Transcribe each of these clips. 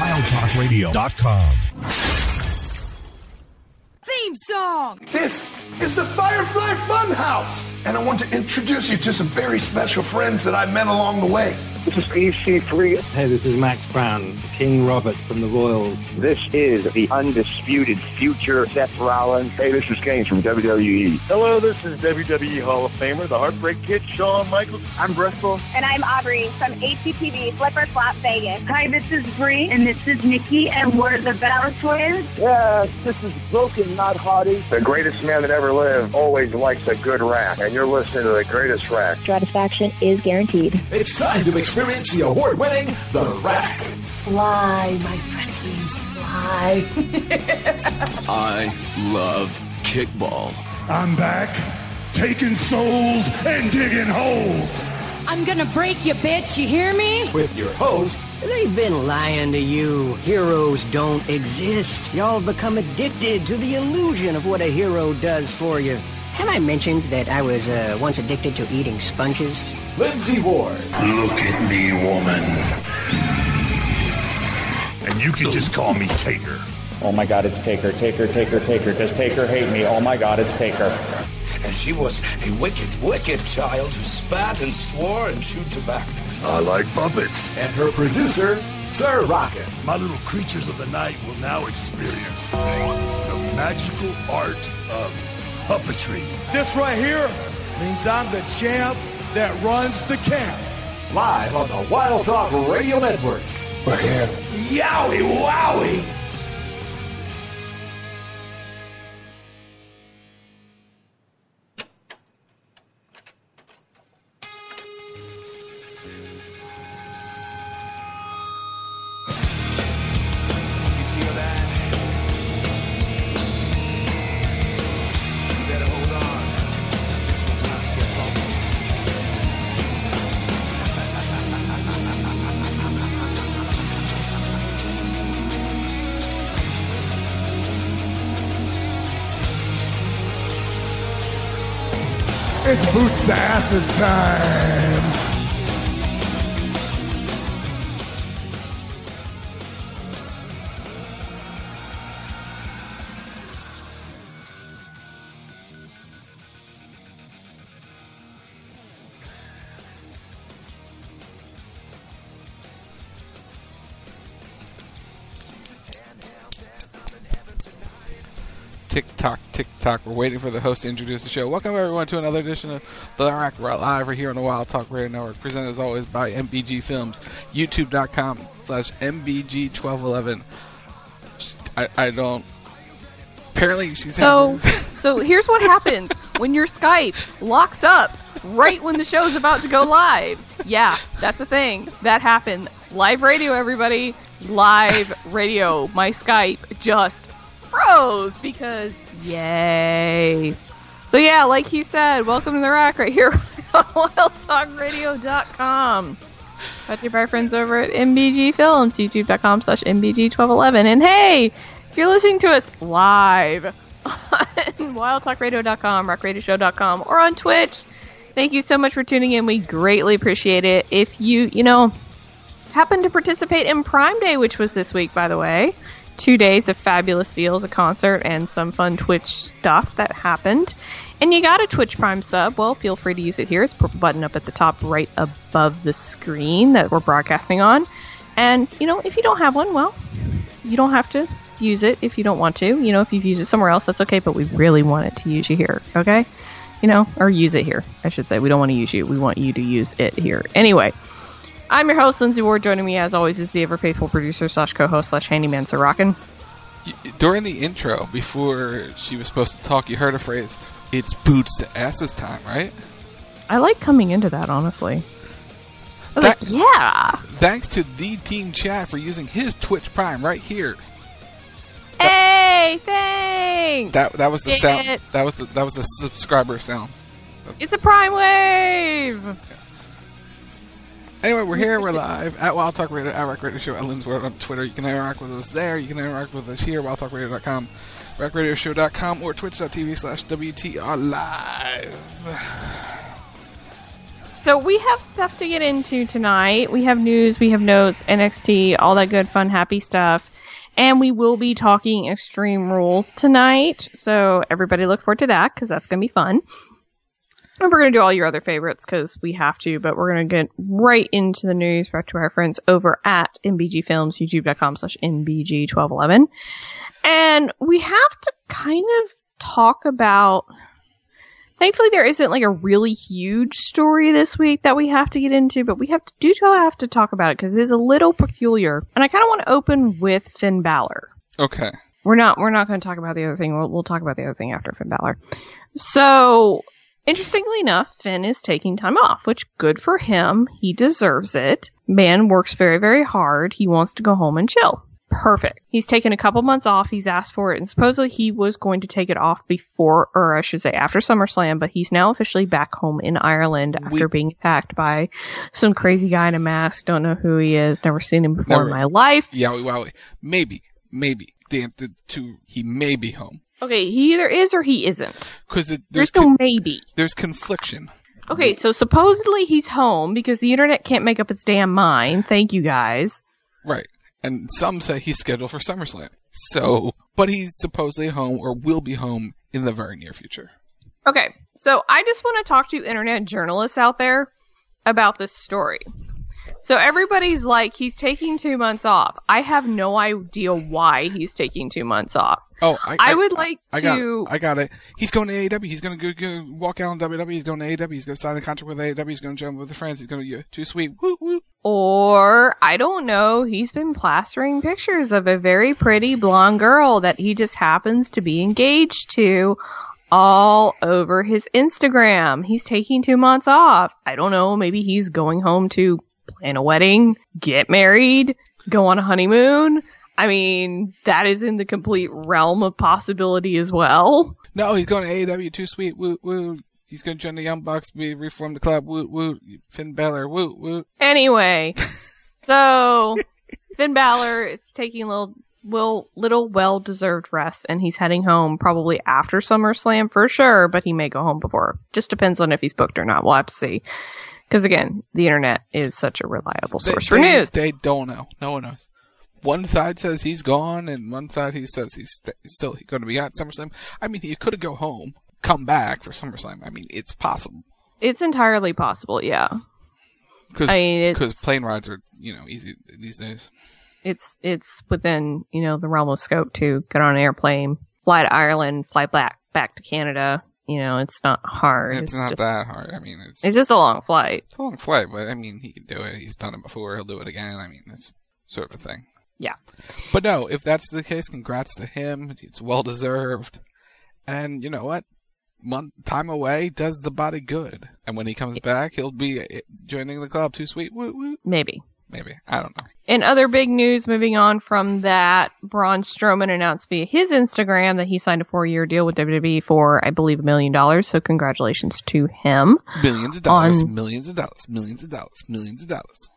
WildTalkRadio.com. Theme song! This is the Firefly Funhouse, and I want to introduce you to some very special friends that I met along the way. This is EC3. Hey, this is Max Brown, King Robert from the Royals. This is the undisputed future Seth Rollins. Hey, this is Kane from WWE. Hello, this is WWE Hall of Famer, the Heartbreak Kid, Shawn Michaels. I'm Bristol. And I'm Aubrey from HGTV Flipper Flop Vegas. Hi, this is Bree. And this is Nikki, and we're the Bella Twins. Yes, this is Broken, not Hardy. The greatest man that ever lived always likes a good rack, and you're listening to the greatest rack. Satisfaction is guaranteed. It's time to experience the award-winning The Rack. Fly, my pretties, fly. I love kickball. I'm back, taking souls and digging holes. I'm gonna break you, bitch, you hear me? With your host, they've been lying to you. Heroes don't exist. Y'all become addicted to the illusion of what a hero does for you. Have I mentioned that I was once addicted to eating sponges? Lindsay Ward. Look at me, woman. And you can just call me Taker. Oh my God, it's Taker, Taker, Taker, Taker. Does Taker hate me? Oh my God, it's Taker. And she was a wicked, wicked child who spat and swore and chewed tobacco. I like puppets. And her producer, Sir Rocket. My little creatures of the night will now experience the magical art of puppetry. This right here means I'm the champ that runs the camp. Live on the Wild Talk Radio Network. We're here. Yowie wowie! It's Boots to Asses time. Tick-tock, tick-tock. We're waiting for the host to introduce the show. Welcome, everyone, to another edition of The Rack Live right here on the Wild Talk Radio Network, presented as always by MBG Films, youtube.com/MBG1211. I don't... Apparently, she's... So here's what happens when your Skype locks up right when the show's about to go live. Yeah, that's a thing. That happened. Live radio, everybody. Live radio. My Skype just froze because yay. So yeah, like he said, welcome to the Rack right here on WildTalkRadio.com. Brought to you by our friends over at MBG Films, youtube.com/MBG1211. And hey, if you're listening to us live on WildTalkRadio.com, RockRadioShow.com, or on Twitch, thank you so much for tuning in. We greatly appreciate it. If you happen to participate in Prime Day, which was this week, by the way, 2 days of fabulous deals, a concert, and some fun Twitch stuff that happened, and you got a Twitch Prime sub, well, feel free to use it here. It's a button up at the top right above the screen that we're broadcasting on. And, if you don't have one, well, you don't have to use it if you don't want to. If you've used it somewhere else, that's okay, but we really want it to use you here, okay? Or use it here, I should say. We don't want to use you. We want you to use it here. Anyway, I'm your host, Lindsay Ward. Joining me, as always, is the ever-faithful producer / co-host / handyman, Sir Rockin'. During the intro, before she was supposed to talk, you heard a phrase, it's Boots to Asses time, right? I like coming into that, honestly. I was like, yeah! Thanks to the Team Chat for using his Twitch Prime right here. Hey, thanks! That was the sound. That was the subscriber sound. It's a Prime Wave! Anyway, we're here, we're live at Wild Talk Radio, at Rack Radio Show, at Lynn's World on Twitter. You can interact with us there. You can interact with us here, wildtalkradio.com, rackradioshow.com, or twitch.tv/WTR Live. So we have stuff to get into tonight. We have news, we have notes, NXT, all that good, fun, happy stuff. And we will be talking Extreme Rules tonight. So everybody look forward to that, because that's going to be fun. And we're going to do all your other favorites, because we have to, but we're going to get right into the news brought to our friends over at MBG Films, youtube.com/MBG1211. And we have to kind of talk about... Thankfully, there isn't like a really huge story this week that we have to get into, but we have to talk about it because it is a little peculiar. And I kind of want to open with Finn Balor. Okay. We're not going to talk about the other thing. We'll talk about the other thing after Finn Balor. So, interestingly enough, Finn is taking time off, which good for him. He deserves it. Man works very, very hard. He wants to go home and chill. Perfect. He's taken a couple months off. He's asked for it, and supposedly he was going to take it off before, or I should say after SummerSlam, but he's now officially back home in Ireland after being attacked by some crazy guy in a mask. Don't know who he is. Never seen him before in my life. Yeah, well, maybe. He may be home. Okay, he either is or he isn't. Because there's no maybe. There's confliction. Okay, so supposedly he's home because the internet can't make up its damn mind. Thank you, guys. Right. And some say he's scheduled for SummerSlam. So, but he's supposedly home or will be home in the very near future. Okay, so I just want to talk to internet journalists out there about this story. So everybody's like, he's taking 2 months off. I have no idea why he's taking 2 months off. Oh, I would like to... I got it. He's going to AEW. He's going to go walk out on WWE. He's going to AEW. He's going to sign a contract with AEW. He's going to jump with the friends. He's going to too sweet. Woo, woo. Or, I don't know, he's been plastering pictures of a very pretty blonde girl that he just happens to be engaged to all over his Instagram. He's taking 2 months off. I don't know, maybe he's going home to plan a wedding, get married, go on a honeymoon. I mean, that is in the complete realm of possibility as well. No, he's going to AEW, too sweet, woo, woo. He's going to join the Young Bucks, reform the club, woo, woo. Finn Balor, woo, woo. Anyway, so Finn Balor is taking a little well-deserved rest, and he's heading home probably after SummerSlam for sure, but he may go home before. Just depends on if he's booked or not. We'll have to see. Because again, the internet is such a reliable source for news. They don't know. No one knows. One side says he's gone, and one side he says he's still going to be at SummerSlam. I mean, he could go home, come back for SummerSlam. I mean, it's possible. It's entirely possible, yeah. Because plane rides are, easy these days. It's within, the realm of scope to get on an airplane, fly to Ireland, fly back to Canada. It's not hard. It's not just that hard. I mean, it's just a long flight. It's a long flight, but I mean, he can do it. He's done it before. He'll do it again. I mean, that's sort of a thing. Yeah. But no, if that's the case, congrats to him. It's well deserved. And you know what? Time away does the body good. And when he comes back, he'll be joining the club. Too sweet. Woo, woo. Maybe. I don't know. In other big news, moving on from that, Braun Strowman announced via his Instagram that he signed a 4-year deal with WWE for, I believe, $1 million. So congratulations to him. Millions of dollars, millions of dollars, millions of dollars, millions of dollars.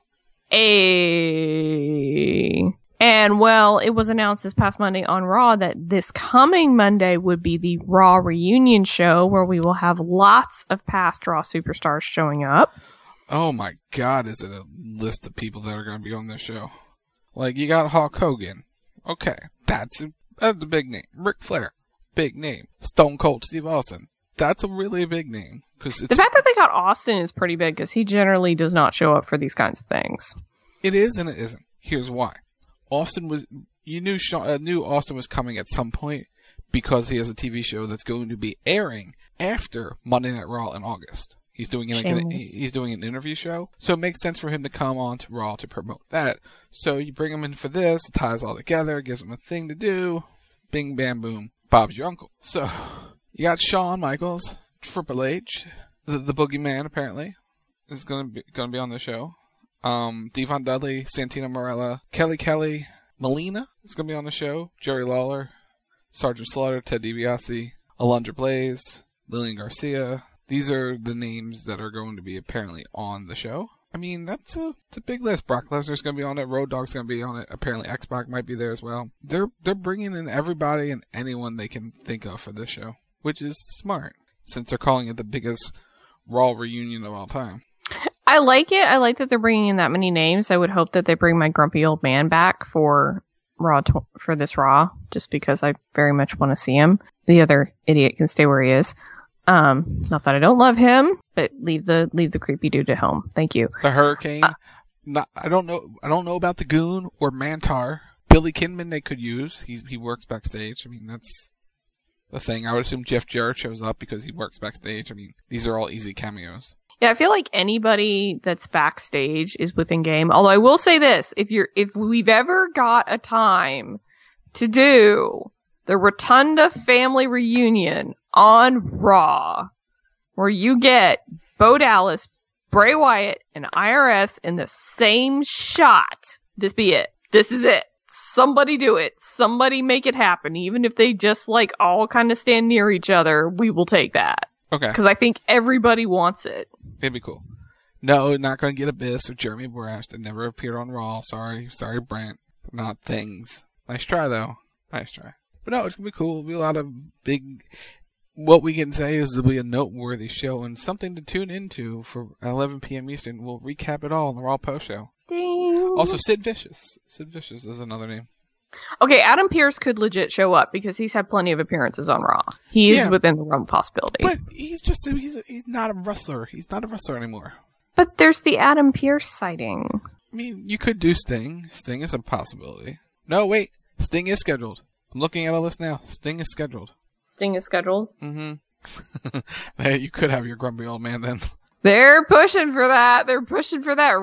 And, well, it was announced this past Monday on Raw that this coming Monday would be the Raw reunion show where we will have lots of past Raw superstars showing up. Oh my God, is it a list of people that are going to be on this show? Like, you got Hulk Hogan. Okay, that's a big name. Ric Flair, big name. Stone Cold Steve Austin. That's a really big name. The fact that they got Austin is pretty big because he generally does not show up for these kinds of things. It is and it isn't. Here's why. You knew Austin was coming at some point because he has a TV show that's going to be airing after Monday Night Raw in August. He's doing an interview show, so it makes sense for him to come on to Raw to promote that. So you bring him in for this, it ties all together, gives him a thing to do. Bing, bam, boom. Bob's your uncle. So you got Shawn Michaels, Triple H, the Boogeyman apparently is going to be on the show. Devon Dudley, Santino Marella, Kelly, Melina is going to be on the show. Jerry Lawler, Sergeant Slaughter, Ted DiBiase, Alundra Blaze, Lillian Garcia. These are the names that are going to be apparently on the show. I mean, it's a big list. Brock Lesnar's going to be on it. Road Dogg's going to be on it. Apparently X-Pac might be there as well. They're bringing in everybody and anyone they can think of for this show, which is smart since they're calling it the biggest Raw reunion of all time. I like it. I like that they're bringing in that many names. I would hope that they bring my grumpy old man back for for this Raw, just because I very much want to see him. The other idiot can stay where he is. Not that I don't love him, but leave the creepy dude at home. Thank you. The Hurricane. I don't know about the Goon or Mantar. Billy Kidman they could use. He works backstage. I mean, that's the thing. I would assume Jeff Jarrett shows up because he works backstage. I mean, these are all easy cameos. Yeah, I feel like anybody that's backstage is within game. Although I will say this, if we've ever got a time to do the Rotunda family reunion on Raw, where you get Bo Dallas, Bray Wyatt, and IRS in the same shot, this be it. This is it. Somebody do it. Somebody make it happen. Even if they just like all kind of stand near each other, we will take that. Okay. Because I think everybody wants it. It'd be cool. No, not going to get Abyss or Jeremy Borash that never appeared on Raw. Sorry, Brent. Not things. Nice try, though. Nice try. But no, it's going to be cool. It'll be a lot of big... What we can say is it'll be a noteworthy show and something to tune into for 11 p.m. Eastern. We'll recap it all on the Raw Post Show. Ding. Also, Sid Vicious. Sid Vicious is another name. Okay, Adam Pearce could legit show up because he's had plenty of appearances on Raw. He is within the realm of possibility. But he's not a wrestler. He's not a wrestler anymore. But there's the Adam Pearce sighting. I mean, you could do Sting. Sting is a possibility. No, wait. Sting is scheduled. I'm looking at a list now. Sting is scheduled. Sting is scheduled? Mm-hmm. Hey, you could have your grumpy old man then. They're pushing for that. They're pushing for that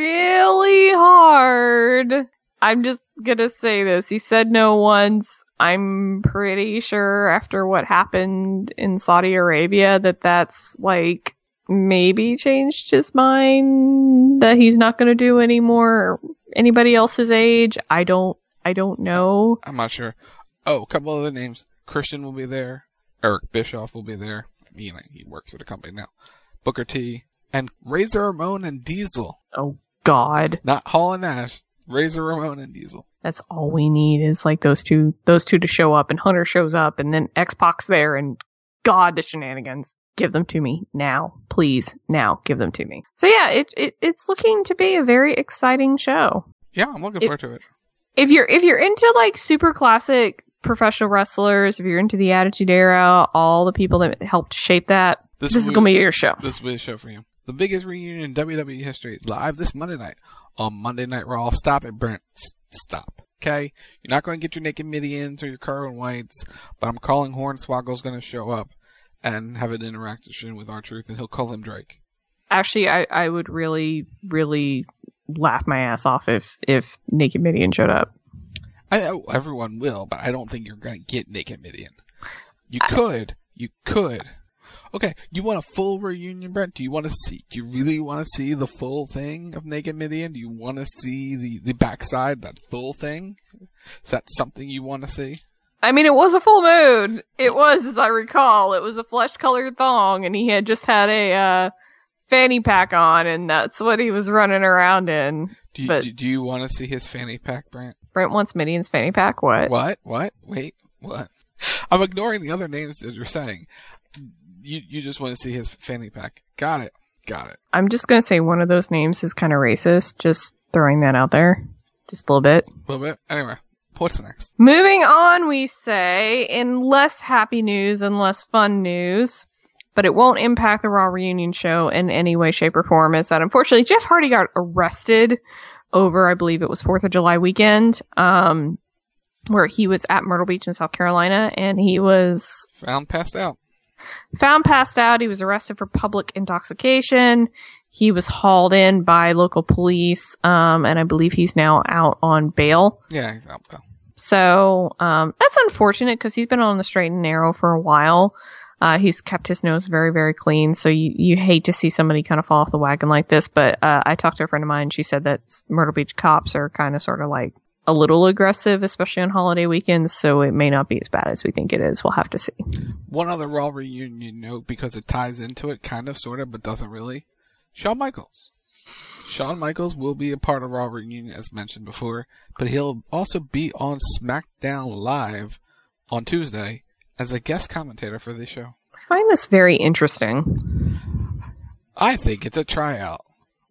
really hard. I'm just gonna say this. He said no once. I'm pretty sure after what happened in Saudi Arabia that's like maybe changed his mind that he's not gonna do any more anybody else's age. I don't know. I'm not sure. Oh, a couple other names. Christian will be there. Eric Bischoff will be there. He works for the company now. Booker T. And Razor Ramon and Diesel. Oh, God. Not Hall and Nash. Razor Ramon and Diesel. That's all we need is like those two to show up, and Hunter shows up, and then X-Pac's there, and God, the shenanigans. Give them to me now. Please, now, give them to me. So yeah, it's looking to be a very exciting show. Yeah, I'm looking forward to it. If you're into like super classic professional wrestlers, if you're into the Attitude Era, all the people that helped shape that, this is going to be your show. This will be a show for you. The biggest reunion in WWE history is live this Monday night on Monday Night Raw. Stop it, Brent. Stop. Okay? You're not going to get your Naked Midians or your Carlin Whites, but I'm calling Hornswoggle's going to show up and have an interaction with R-Truth, and he'll call him Drake. Actually, I would really, really laugh my ass off if Naked Midian showed up. Everyone will, but I don't think you're going to get Naked Midian. You could. Okay, you want a full reunion, Brent? Do you really want to see the full thing of Naked Midian? Do you want to see the backside, that full thing? Is that something you want to see? I mean, it was a full moon. It was, as I recall. It was a flesh-colored thong, and he had just had a fanny pack on, and that's what he was running around in. Do you want to see his fanny pack, Brent? Brent wants Midian's fanny pack? What? What? Wait, what? I'm ignoring the other names that you're saying. You just want to see his fanny pack. Got it. I'm just going to say one of those names is kind of racist. Just throwing that out there. Just a little bit. Anyway, what's next? Moving on, we say, in less happy news and less fun news, but it won't impact the Raw reunion show in any way, shape, or form, is that unfortunately Jeff Hardy got arrested over, I believe it was 4th of July weekend, where he was at Myrtle Beach in South Carolina, and he was found passed out. He was arrested for public intoxication. He was hauled in by local police, and I believe he's now out on bail. Yeah, he's out bail. So, that's unfortunate because he's been on the straight and narrow for a while. He's kept his nose very, very clean. So you hate to see somebody kind of fall off the wagon like this. But, I talked to a friend of mine. She said that Myrtle Beach cops are kind of sort of like a little aggressive, especially on holiday weekends, so it may not be as bad as we think it is. We'll have to see. One other Raw reunion note, because it ties into it, kind of, sort of, but doesn't really. Shawn Michaels. Shawn Michaels will be a part of Raw reunion, as mentioned before, but he'll also be on SmackDown Live on Tuesday as a guest commentator for the show. I find this very interesting. I think it's a tryout.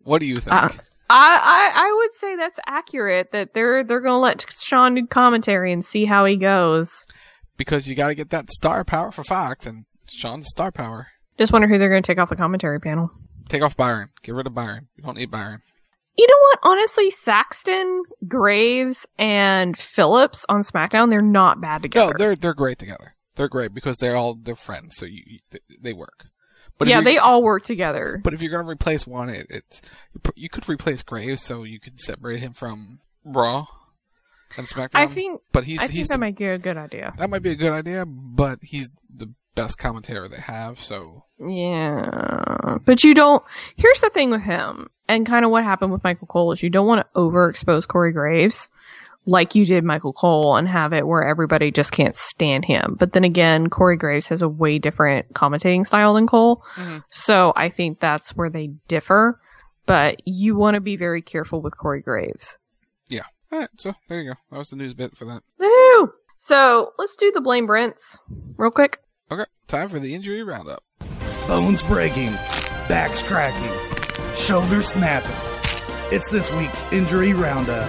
What do you think? I would say that's accurate, that they're going to let Sean do commentary and see how he goes. Because you got to get that star power for Fox, and Sean's star power. Just wonder who they're going to take off the commentary panel. Take off Byron. Get rid of Byron. You don't need Byron. You know what? Honestly, Saxton, Graves, and Phillips on SmackDown, they're not bad together. No, they're great together. They're great because they're friends, so they work. But yeah, they all work together. But if you're going to replace one, you could replace Graves, so you could separate him from Raw and SmackDown. I think that might be a good idea. That might be a good idea, but he's the best commentator they have, so... Yeah, but you don't... Here's the thing with him, and kind of what happened with Michael Cole, is you don't want to overexpose Corey Graves like you did Michael Cole and have it where everybody just can't stand him. But then again, Corey Graves has a way different commentating style than Cole, so I think that's where they differ, but you want to be very careful with Corey Graves. Yeah. Alright, so there you go. That was the news bit for that. Woo! So, let's do the Blame Brents real quick. Okay, time for the injury roundup. Bones breaking, backs cracking, shoulders snapping. It's this week's injury roundup.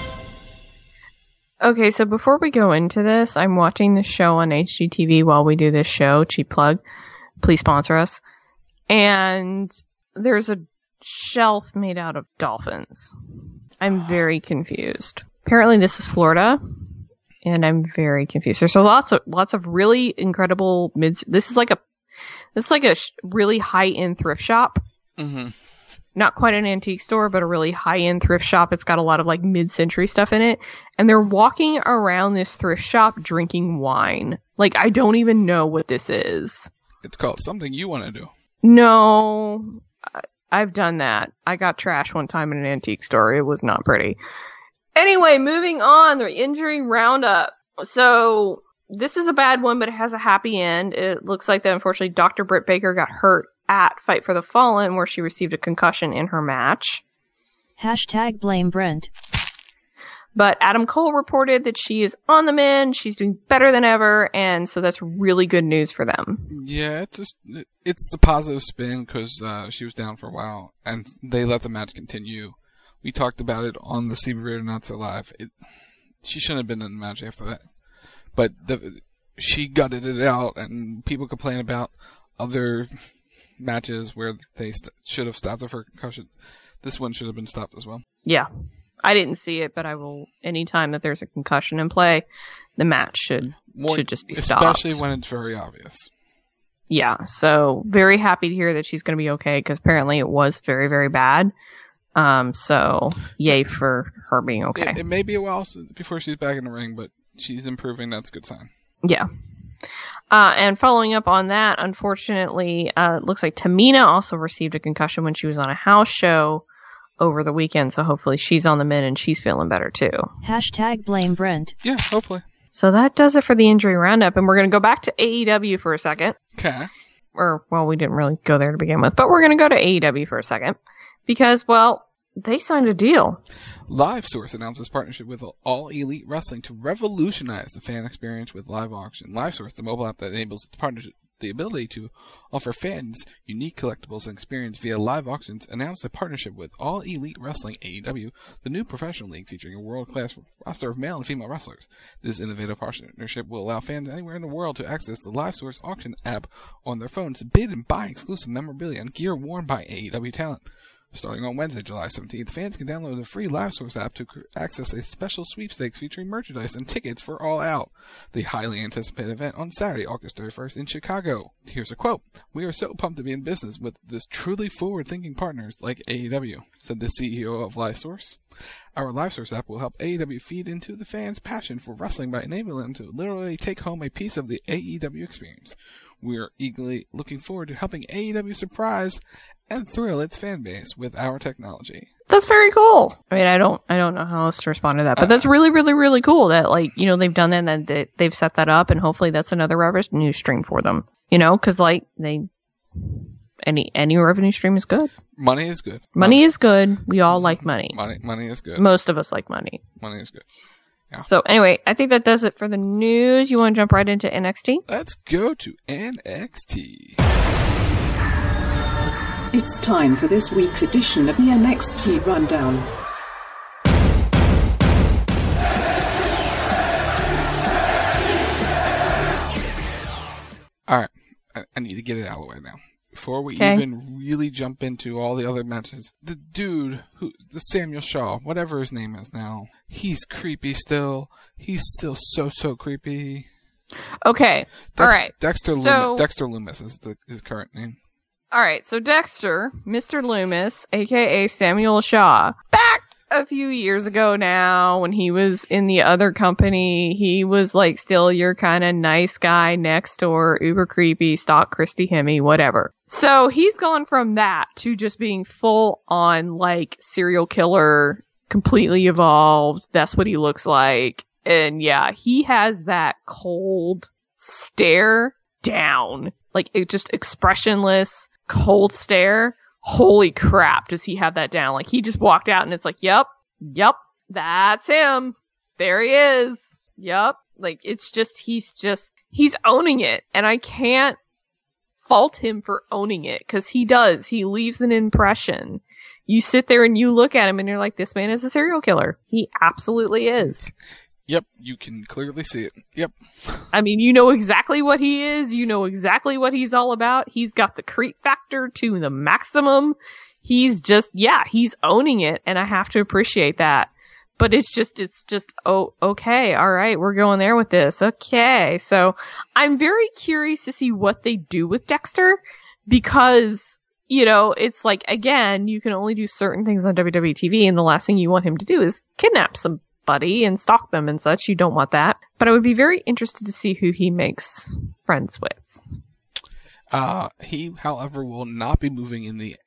Okay, so before we go into this, I'm watching this show on HGTV while we do this show. Cheap plug. Please sponsor us. And there's a shelf made out of dolphins. I'm very confused. Apparently this is Florida, and I'm very confused. There's lots of really incredible This is like a really high-end thrift shop. Mm-hmm. Not quite an antique store, but a really high-end thrift shop. It's got a lot of like mid-century stuff in it. And they're walking around this thrift shop drinking wine. Like, I don't even know what this is. It's called something you want to do. No, I've done that. I got trashed one time in an antique store. It was not pretty. Anyway, moving on, the injury roundup. So, this is a bad one, but it has a happy end. It looks like that, unfortunately, Dr. Britt Baker got hurt at Fight for the Fallen, where she received a concussion in her match. #blame Brent. But Adam Cole reported that she is on the mend, she's doing better than ever, and so that's really good news for them. Yeah, it's the positive spin, because she was down for a while, and they let the match continue. We talked about it on the CB Radio Not So Live. She shouldn't have been in the match after that. But she gutted it out, and people complain about other matches where they should have stopped her for concussion. This one should have been stopped as well. Yeah. I didn't see it, but I will. Anytime that there's a concussion in play, the match should just be stopped. Especially when it's very obvious. Yeah. So very happy to hear that she's going to be okay, because apparently it was very, very bad. So yay for her being okay. It may be a while before she's back in the ring, but she's improving. That's a good sign. Yeah. And following up on that, unfortunately, it looks like Tamina also received a concussion when she was on a house show over the weekend, so hopefully she's on the mend and she's feeling better too. #blame Brent. Yeah, hopefully. So that does it for the injury roundup, and we're going to go back to AEW for a second. Okay. Or, well, we didn't really go there to begin with, but we're going to go to AEW for a second, because, well, they signed a deal. LiveSource announces partnership with All Elite Wrestling to revolutionize the fan experience with live auction. LiveSource, the mobile app that enables its partnership, the ability to offer fans unique collectibles and experience via live auctions, announced a partnership with All Elite Wrestling AEW, the new professional league featuring a world-class roster of male and female wrestlers. This innovative partnership will allow fans anywhere in the world to access the LiveSource auction app on their phones to bid and buy exclusive memorabilia and gear worn by AEW talent. Starting on Wednesday, July 17th, fans can download the free LiveSource app to access a special sweepstakes featuring merchandise and tickets for All Out, the highly anticipated event on Saturday, August 31st in Chicago. Here's a quote: "We are so pumped to be in business with this truly forward-thinking partners like AEW," said the CEO of LiveSource. "Our LiveSource app will help AEW feed into the fans' passion for wrestling by enabling them to literally take home a piece of the AEW experience. We are eagerly looking forward to helping AEW surprise and thrill its fan base with our technology." That's very cool. I mean, I don't know how else to respond to that, but that's really, really, really cool that, like, you know, they've done that and that they've set that up, and hopefully that's another revenue stream for them. You know, because like any revenue stream is good. Money is good. Money is good. We all like money. Money is good. Most of us like money. Money is good. Yeah. So anyway, I think that does it for the news. You want to jump right into NXT? Let's go to NXT. It's time for this week's edition of the NXT Rundown. Alright, I need to get it out of the way now. Before we even really jump into all the other matches, the dude, the Samuel Shaw, whatever his name is now, he's creepy still. He's still so creepy. Okay, alright. Dexter Loomis is his current name. Alright, so Dexter, Mr. Loomis, aka Samuel Shaw, back a few years ago now, when he was in the other company, he was like still your kind of nice guy next door, uber creepy, stalk Christy Hemme, whatever. So he's gone from that to just being full on like serial killer, completely evolved. That's what he looks like. And yeah, he has that cold stare down, like it just expressionless, cold stare. Holy crap, does he have that down? Like, he just walked out and it's like, yep, that's him. There he is. Yep. Like, it's just, he's owning it. And I can't fault him for owning it, because he does. He leaves an impression. You sit there and you look at him and you're like, this man is a serial killer. He absolutely is. Yep, you can clearly see it. Yep. I mean, you know exactly what he is. You know exactly what he's all about. He's got the creep factor to the maximum. He's just, he's owning it, and I have to appreciate that. But it's just, oh, okay, alright, we're going there with this. Okay, so I'm very curious to see what they do with Dexter, because, you know, it's like, again, you can only do certain things on WWE TV, and the last thing you want him to do is kidnap somebody and stalk them and such. You don't want that. But I would be very interested to see who he makes friends with. He, however, will not be moving in the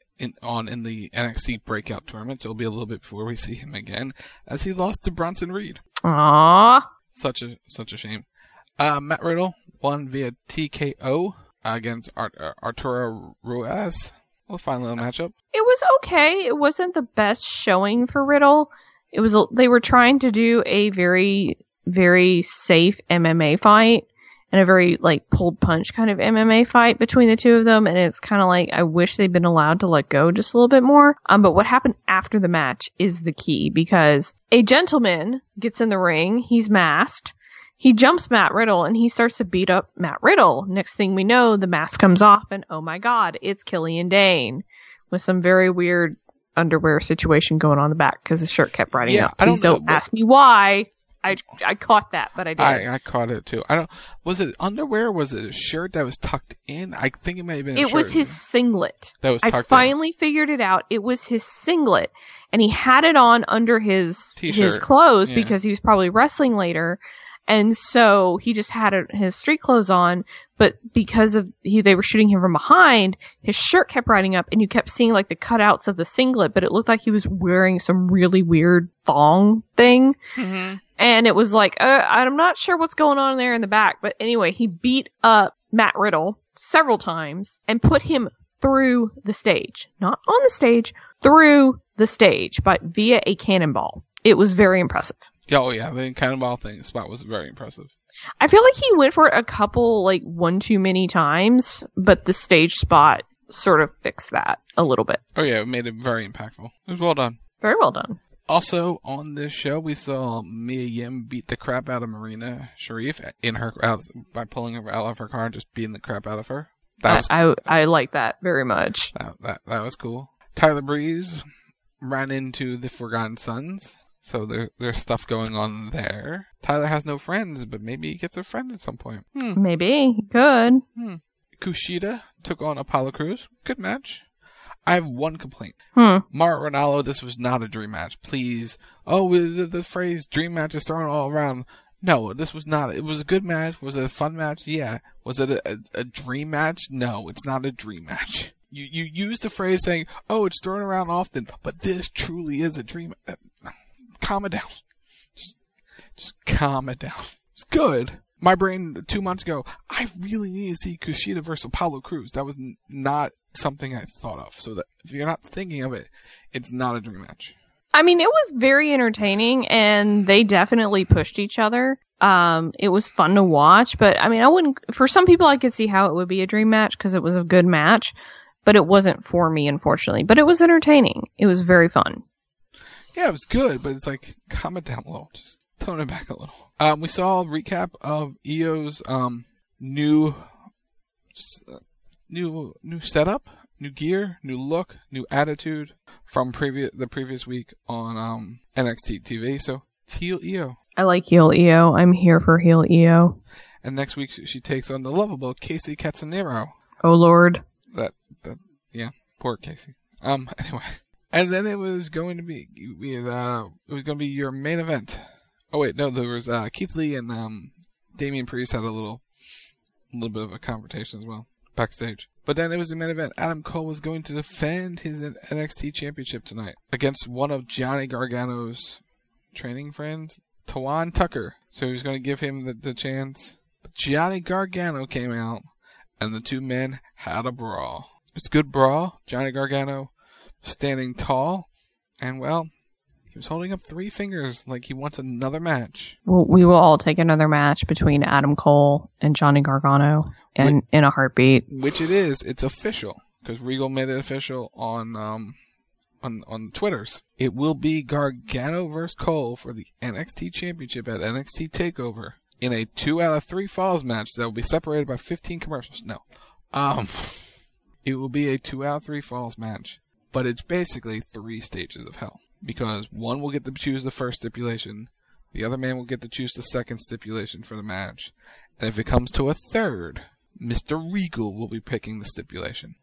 NXT Breakout tournament, so it'll be a little bit before we see him again, as he lost to Bronson Reed. Aww. Such a shame. Matt Riddle won via TKO against Arturo Ruiz. Well, fine little matchup. It was okay. It wasn't the best showing for Riddle. They were trying to do a very, very safe MMA fight and a very like pulled punch kind of MMA fight between the two of them. And it's kind of like, I wish they'd been allowed to let go just a little bit more. But what happened after the match is the key, because a gentleman gets in the ring. He's masked. He jumps Matt Riddle and he starts to beat up Matt Riddle. Next thing we know, the mask comes off and oh my God, it's Killian Dane with some very weird underwear situation going on in the back, because the shirt kept riding up. Please don't ask me why. I caught that, but I did. I caught it too. Was it underwear? Or was it a shirt that was tucked in? I think it may have been a shirt. It was his singlet. That was tucked in. I finally figured it out. It was his singlet, and he had it on under his clothes because he was probably wrestling later. And so he just had his street clothes on, but because they were shooting him from behind, his shirt kept riding up and you kept seeing like the cutouts of the singlet, but it looked like he was wearing some really weird thong thing. Mm-hmm. And it was like, I'm not sure what's going on there in the back. But anyway, he beat up Matt Riddle several times and put him through the stage. Not on the stage, through the stage, but via a cannonball. It was very impressive. Oh yeah, the cannonball spot was very impressive. I feel like he went for it a couple, like, one too many times, but the stage spot sort of fixed that a little bit. Oh yeah, it made it very impactful. It was well done. Very well done. Also, on this show, we saw Mia Yim beat the crap out of Marina Sharif by pulling her out of her car and just beating the crap out of her. I like that very much. That was cool. Tyler Breeze ran into the Forgotten Sons. So there's stuff going on there. Tyler has no friends, but maybe he gets a friend at some point. Maybe. He could. Kushida took on Apollo Crews. Good match. I have one complaint. Mauro Ranallo, this was not a dream match. Please. Oh, the phrase dream match is thrown all around. No, this was not. It was a good match. Was it a fun match? Yeah. Was it a dream match? No, it's not a dream match. You use the phrase saying, oh, it's thrown around often, but this truly is a dream. Calm it down. Just calm it down. It's good. My brain 2 months ago, I really need to see Kushida versus Apollo Crews. That was not something I thought of. So that if you're not thinking of it, it's not a dream match. I mean, it was very entertaining, and they definitely pushed each other. It was fun to watch, but I mean, for some people, I could see how it would be a dream match because it was a good match. but it wasn't for me, unfortunately. But it was entertaining. It was very fun. Yeah, it was good, but it's like, calm it down a little. Just tone it back a little. We saw a recap of EO's new setup, new gear, new look, new attitude from the previous week on NXT TV. So it's heel EO. I like heel EO. I'm here for heel EO. And next week she takes on the lovable Casey Catanzaro. Oh Lord. Yeah, poor Casey. Anyway. And then it was going to be your main event. Oh wait, no, there was Keith Lee and Damian Priest had a little bit of a confrontation as well backstage. But then it was the main event. Adam Cole was going to defend his NXT championship tonight against one of Johnny Gargano's training friends, Tawan Tucker. So he was going to give him the chance. But Johnny Gargano came out, and the two men had a brawl. It was a good brawl. Johnny Gargano standing tall, and well, he was holding up 3 fingers like he wants another match. Well, we will all take another match between Adam Cole and Johnny Gargano in a heartbeat. Which it is. It's official, because Regal made it official on Twitters. It will be Gargano versus Cole for the NXT Championship at NXT TakeOver in a 2 out of 3 falls match that will be separated by 15 commercials. No. It will be a 2 out of 3 falls match. But it's basically 3 stages of hell. Because one will get to choose the first stipulation, the other man will get to choose the second stipulation for the match, and if it comes to a third, Mr. Regal will be picking the stipulation.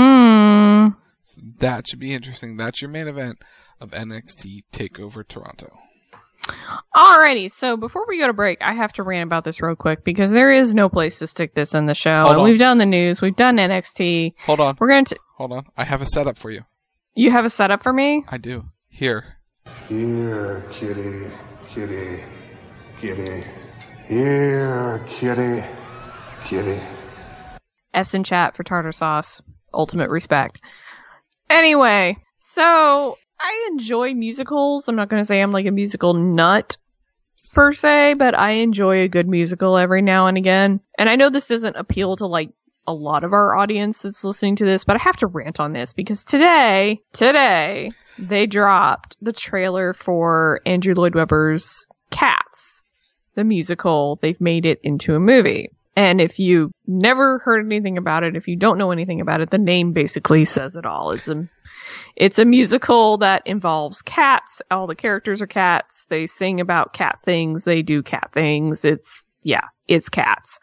So that should be interesting. That's your main event of NXT TakeOver Toronto. Alrighty, so before we go to break, I have to rant about this real quick because there is no place to stick this in the show. Hold on. We've done the news, we've done NXT. Hold on. Hold on. I have a setup for you. You have a setup for me? I do. Here. Here, kitty, kitty, kitty. Here, kitty, kitty. F's in chat for tartar sauce. Ultimate respect. Anyway, so I enjoy musicals. I'm not going to say I'm like a musical nut per se, but I enjoy a good musical every now and again. And I know this doesn't appeal to like a lot of our audience that's listening to this, but I have to rant on this because today they dropped the trailer for Andrew Lloyd Webber's Cats, the musical. They've made it into a movie. And if you never heard anything about it, if you don't know anything about it, the name basically says it all. It's a musical that involves cats. All the characters are cats. They sing about cat things. They do cat things. It's cats.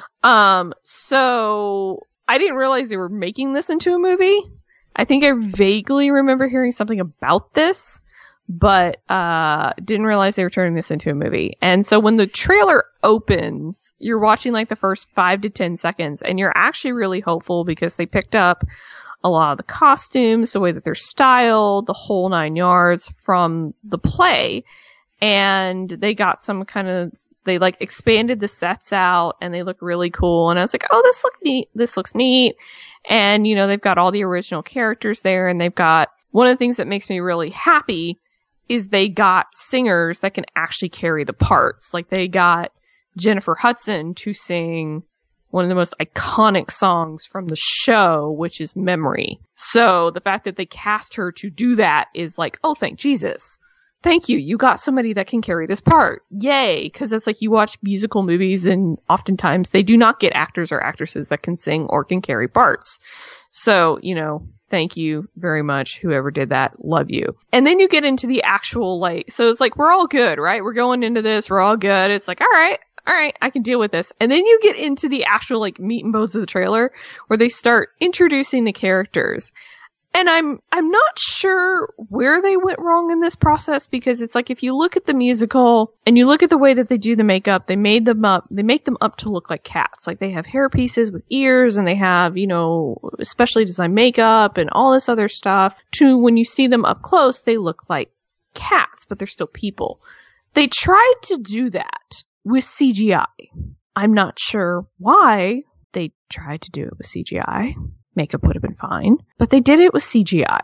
So I didn't realize they were making this into a movie. I think I vaguely remember hearing something about this, but didn't realize they were turning this into a movie. And so when the trailer opens, you're watching like the first 5 to 10 seconds, and you're actually really hopeful because they picked up a lot of the costumes, the way that they're styled, the whole 9 yards from the play. And they got they like expanded the sets out and they look really cool. And I was like, oh, this looks neat. And, you know, they've got all the original characters there, and they've got, one of the things that makes me really happy is they got singers that can actually carry the parts. Like they got Jennifer Hudson to sing one of the most iconic songs from the show, which is Memory. So the fact that they cast her to do that is like, oh, thank Jesus. Thank you. You got somebody that can carry this part. Yay. Because it's like you watch musical movies and oftentimes they do not get actors or actresses that can sing or can carry parts. So, you know, thank you very much. Whoever did that. Love you. And then you get into the actual so it's like, we're all good, right? We're going into this. We're all good. It's like, all right, I can deal with this. And then you get into the actual like meat and bones of the trailer where they start introducing the characters. And I'm not sure where they went wrong in this process, because it's like if you look at the musical and you look at the way that they do the makeup, they make them up to look like cats. Like they have hair pieces with ears, and they have, you know, specially designed makeup and all this other stuff. To when you see them up close, they look like cats, but they're still people. They tried to do that with CGI. I'm not sure why they tried to do it with CGI. Makeup would have been fine, but they did it with CGI.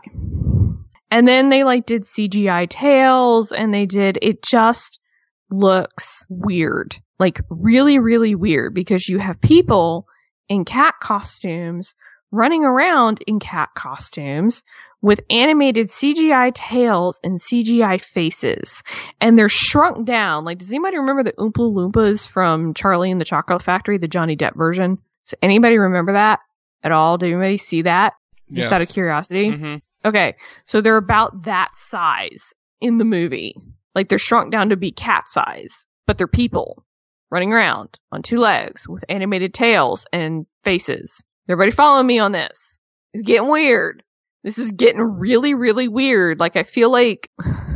And then they like did CGI tails, and it just looks weird. Like really, really weird, because you have people in cat costumes running around in cat costumes with animated CGI tails and CGI faces. And they're shrunk down. Like, does anybody remember the Oompa Loompas from Charlie and the Chocolate Factory, the Johnny Depp version? So anybody remember that at all? Did anybody see that? Just out of curiosity? Mm-hmm. Okay, so they're about that size in the movie. Like, they're shrunk down to be cat size, but they're people running around on 2 legs with animated tails and faces. Everybody follow me on this. It's getting weird. This is getting really, really weird. Like, I feel like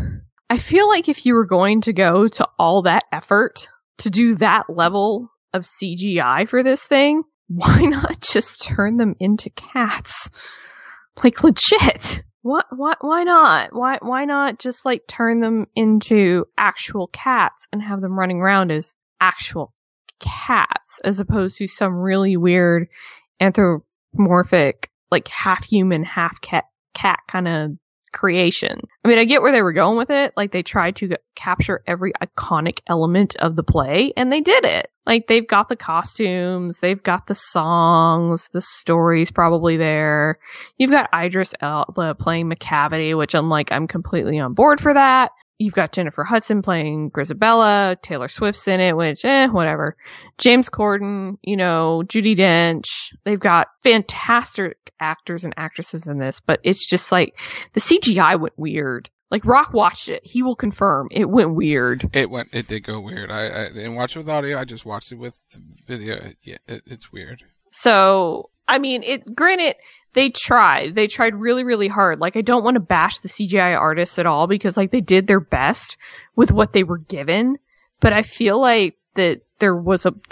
if you were going to go to all that effort to do that level of CGI for this thing, why not just turn them into cats? Like, legit. Why not? Why not just, like, turn them into actual cats and have them running around as actual cats as opposed to some really weird anthropomorphic, like, half human, half cat kind of creation. I mean, I get where they were going with it. Like, they tried to capture every iconic element of the play, and they did it. Like, they've got the costumes, they've got the songs, the story's probably there. You've got Idris Elba playing McCavity, which I'm completely on board for that. You've got Jennifer Hudson playing Grisabella, Taylor Swift's in it, which, whatever. James Corden, Judi Dench. They've got fantastic actors and actresses in this, but it's just like, the CGI went weird. Like, Rock watched it. He will confirm. It went weird. It did go weird. I didn't watch it with audio. I just watched it with video. Yeah, it's weird. So, I mean, granted, they tried really, really hard. Like, I don't want to bash the CGI artists at all because, like, they did their best with what they were given. But I feel like that there was a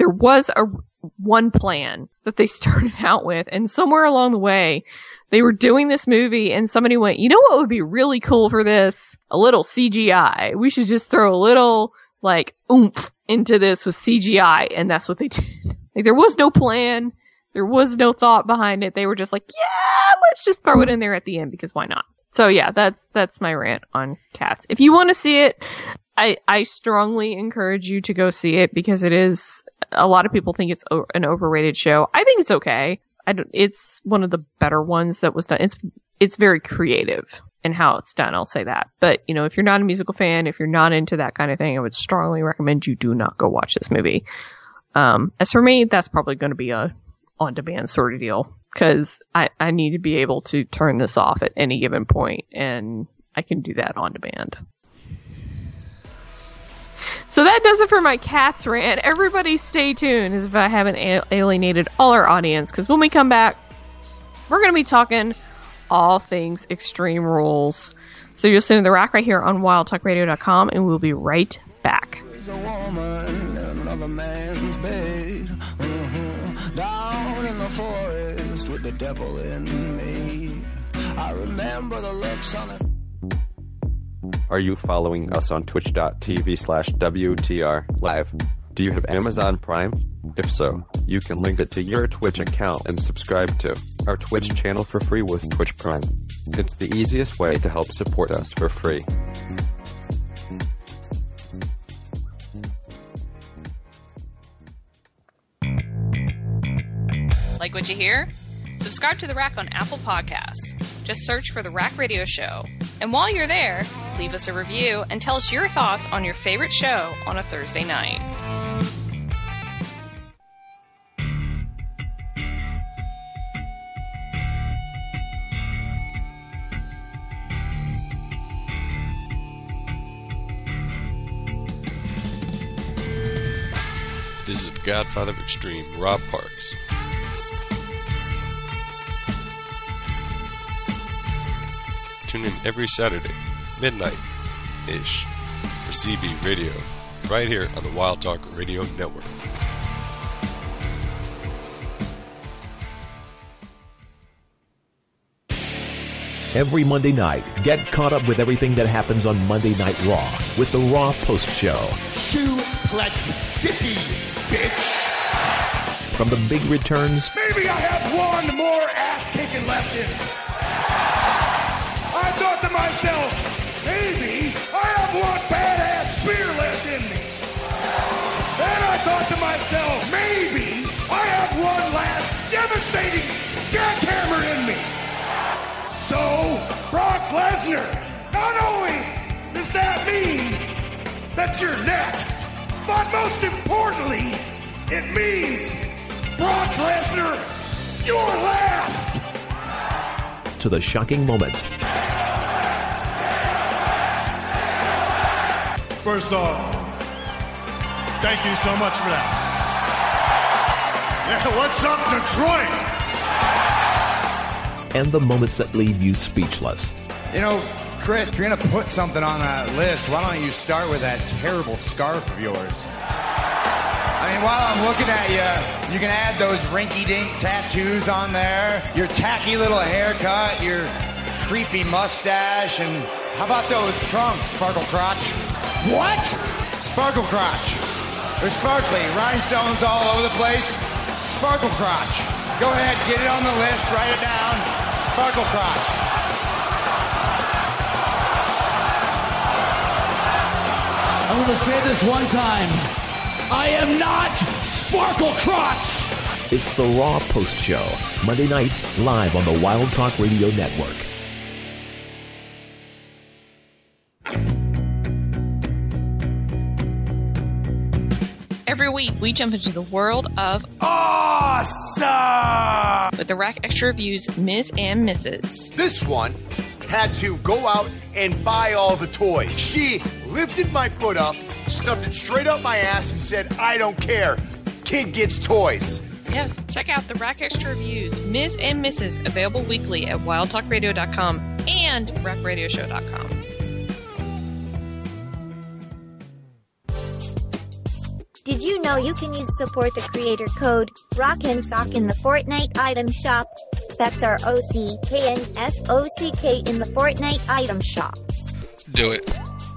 one plan that they started out with, and somewhere along the way, they were doing this movie and somebody went, you know what would be really cool for this? A little CGI. We should just throw a little, like, oomph into this with CGI, and that's what they did. Like, there was no plan. There was no thought behind it. They were just like, yeah, let's just throw it in there at the end because why not? So yeah, that's my rant on Cats. If you want to see it, I strongly encourage you to go see it because it is, a lot of people think it's an overrated show. I think it's okay. It's one of the better ones that was done. It's very creative in how it's done. I'll say that. But, if you're not a musical fan, if you're not into that kind of thing, I would strongly recommend you do not go watch this movie. As for me, that's probably going to be a on-demand sort of deal because I need to be able to turn this off at any given point, and I can do that on demand. So that does it for my Cats rant. Everybody stay tuned as if I haven't alienated all our audience, because when we come back, we're going to be talking all things Extreme Rules. So you'll listen to The Rack right here on wildtalkradio.com, and we'll be right back. There's a woman in another man's bed, down in the forest with the devil in me. I remember the looks on it. Are you following us on twitch.tv/WTR live? Do you have Amazon Prime? If so, you can link it to your Twitch account and subscribe to our Twitch channel for free with Twitch Prime. It's the easiest way to help support us for free. Like what you hear? Subscribe to The Rack on Apple Podcasts. Just search for The Rack Radio Show. And while you're there, leave us a review and tell us your thoughts on your favorite show on a Thursday night. This is the Godfather of Extreme, Rob Parks. Tune in every Saturday, midnight-ish, for CB Radio, right here on the Wild Talk Radio Network. Every Monday night, get caught up with everything that happens on Monday Night Raw with the Raw Post Show. Suplex City, bitch! From the big returns... Maybe I have one more ass-kicking left in me. I thought to myself, maybe I have one badass spear left in me. Then I thought to myself, maybe I have one last devastating jackhammer in me. So, Brock Lesnar, not only does that mean that you're next, but most importantly, it means, Brock Lesnar, you're last. To the shocking moment. First off, thank you so much for that. Yeah, what's up, Detroit? And the moments that leave you speechless. You know, Chris, if you're going to put something on that list, why don't you start with that terrible scarf of yours? I mean, while I'm looking at you, you can add those rinky-dink tattoos on there, your tacky little haircut, your creepy mustache, and how about those trunks, Sparkle Crotch? What? Sparkle Crotch. They're sparkly, rhinestones all over the place. Sparkle Crotch. Go ahead, get it on the list, write it down. Sparkle Crotch. I'm going to say this one time. I am not Sparkle Crotch! It's the Raw Post Show, Monday nights, live on the Wild Talk Radio Network. Every week, we jump into the world of awesome with the Rack Extra Reviews Ms. and Mrs. This one had to go out and buy all the toys. She lifted my foot up, stuffed it straight up my ass, and said, I don't care. Kid gets toys. Yeah, check out the Rack Extra Reviews Ms. and Mrs. available weekly at wildtalkradio.com and rackradioshow.com. Did you know you can use support the creator code ROCKNSOCK in the Fortnite item shop? That's our OCKNSOCK in the Fortnite item shop. Do it.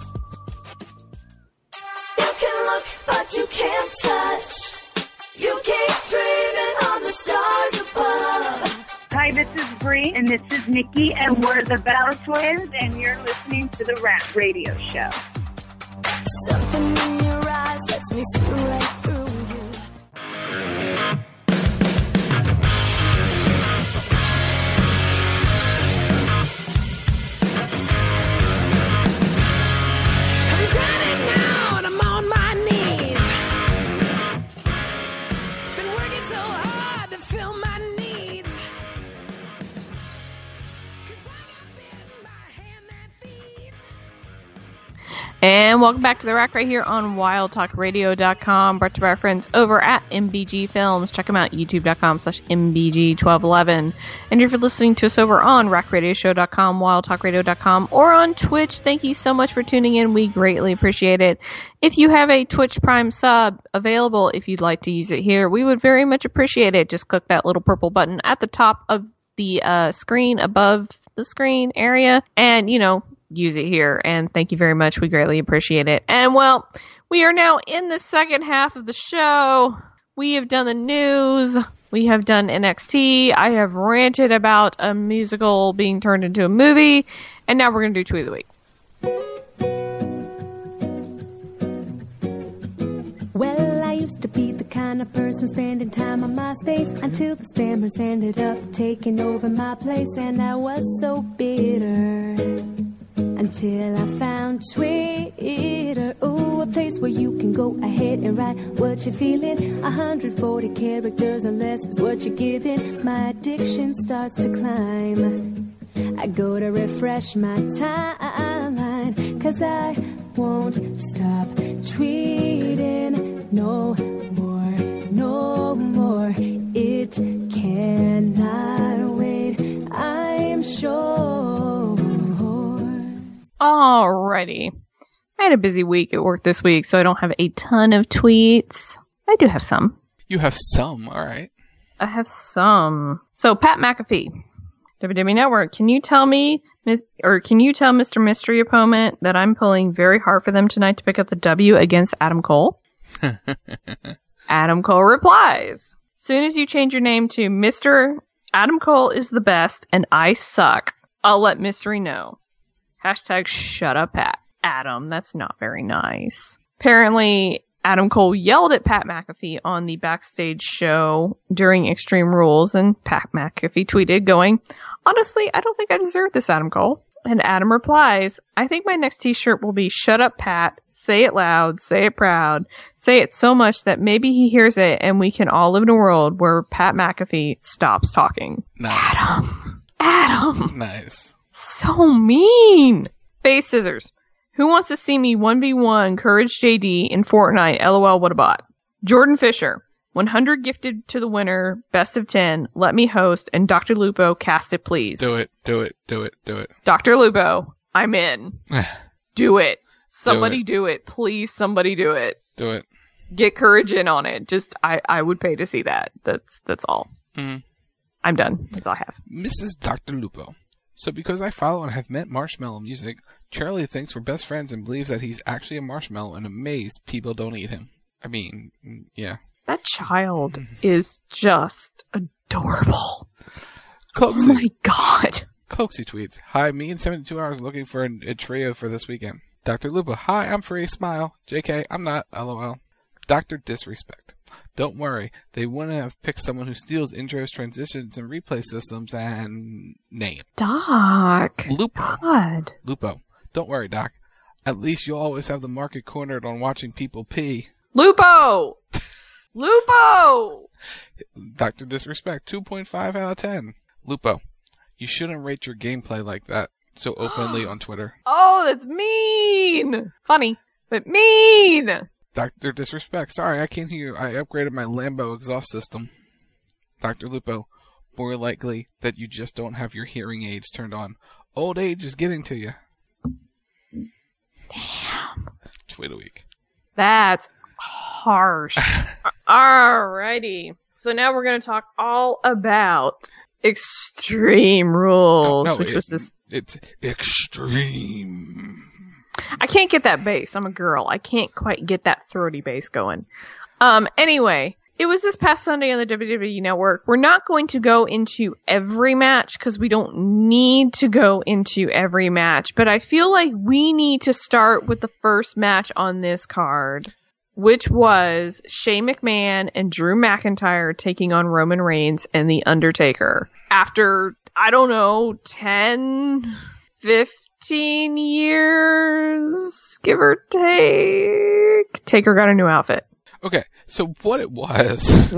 You can look, but you can't touch. You keep dreaming on the stars above. Hi, this is Bree, and this is Nikki, and we're the Bell Twins, and you're listening to the Rack Radio Show. Something in your eyes lets me see right through you. I'm done it now, and I'm on my knees. Been working so hard to fill my needs. And welcome back to The Rack right here on wildtalkradio.com, brought to you by our friends over at MBG Films. Check them out, youtube.com/MBG1211. And if you're listening to us over on rackradioshow.com, wildtalkradio.com, or on Twitch, thank you so much for tuning in. We greatly appreciate it. If you have a Twitch Prime sub available, if you'd like to use it here, we would very much appreciate it. Just click that little purple button at the top of the screen, above the screen area, and, use it here. And thank you very much. We greatly appreciate it. And well, we are now in the second half of the show. We have done the news. We have done NXT. I have ranted about a musical being turned into a movie. And now we're going to do Tweet of the Week. Well, I used to be the kind of person spending time on MySpace until the spammers ended up taking over my place, and I was so bitter. Until I found Twitter, ooh, a place where you can go ahead and write what you're feeling. 140 characters or less is what you're giving. My addiction starts to climb. I go to refresh my timeline, 'cause I won't stop tweeting no more, no more. It cannot wait, I'm sure. Alrighty. I had a busy week at work this week, so I don't have a ton of tweets. I do have some. You have some, alright. I have some. So, Pat McAfee, WWE Network, can you tell me, can you tell Mr. Mystery Opponent that I'm pulling very hard for them tonight to pick up the W against Adam Cole? Adam Cole replies, soon as you change your name to Mr. Adam Cole is the best and I suck, I'll let Mystery know. Hashtag shut up, Adam. That's not very nice. Apparently, Adam Cole yelled at Pat McAfee on the backstage show during Extreme Rules, and Pat McAfee tweeted going, "Honestly, I don't think I deserve this, Adam Cole." And Adam replies, "I think my next t-shirt will be 'Shut up, Pat. Say it loud. Say it proud. Say it so much that maybe he hears it and we can all live in a world where Pat McAfee stops talking.'" Nice. Adam. Nice. So mean. Face scissors. Who wants to see me 1v1 Courage JD in Fortnite? LOL, what a bot. Jordan Fisher. 100 gifted to the winner. Best of 10. Let me host. And Dr. Lupo, cast it, please. Do it. Do it. Do it. Do it. Dr. Lupo, I'm in. Do it. Somebody do it. Please, somebody do it. Do it. Get Courage in on it. Just, I would pay to see that. That's all. Mm-hmm. I'm done. That's all I have. Mrs. Dr. Lupo. So because I follow and have met Marshmallow Music, Charlie thinks we're best friends and believes that he's actually a marshmallow and amazed people don't eat him. I mean, yeah. That child is just adorable. Cloaksy. Oh my god. Cloaksy tweets, "Hi, me in 72 hours looking for a trio for this weekend." Dr. Lupo, "Hi, I'm free, smile." JK, "I'm not, LOL." Dr. Disrespect, "Don't worry, they wouldn't have picked someone who steals intros, transitions, and replay systems and name." Doc. Lupo. God. Lupo, "Don't worry, Doc. At least you'll always have the market cornered on watching people pee." Lupo! Lupo! Dr. Disrespect, 2.5 out of 10. Lupo, "You shouldn't rate your gameplay like that so openly on Twitter." Oh, that's mean! Funny, but mean! Dr. Disrespect, "Sorry, I can't hear you. I upgraded my Lambo exhaust system." Dr. Lupo, "More likely that you just don't have your hearing aids turned on. Old age is getting to you." Damn. Tweet a week. That's harsh. Alrighty. So now we're going to talk all about Extreme Rules, which was this. It's extreme. I can't get that bass. I'm a girl. I can't quite get that throaty bass going. Anyway, it was this past Sunday on the WWE Network. We're not going to go into every match because we don't need to go into every match, but I feel like we need to start with the first match on this card, which was Shane McMahon and Drew McIntyre taking on Roman Reigns and The Undertaker. After, I don't know, 10, 15 years, give or take, Taker got a new outfit. Okay, so what it was,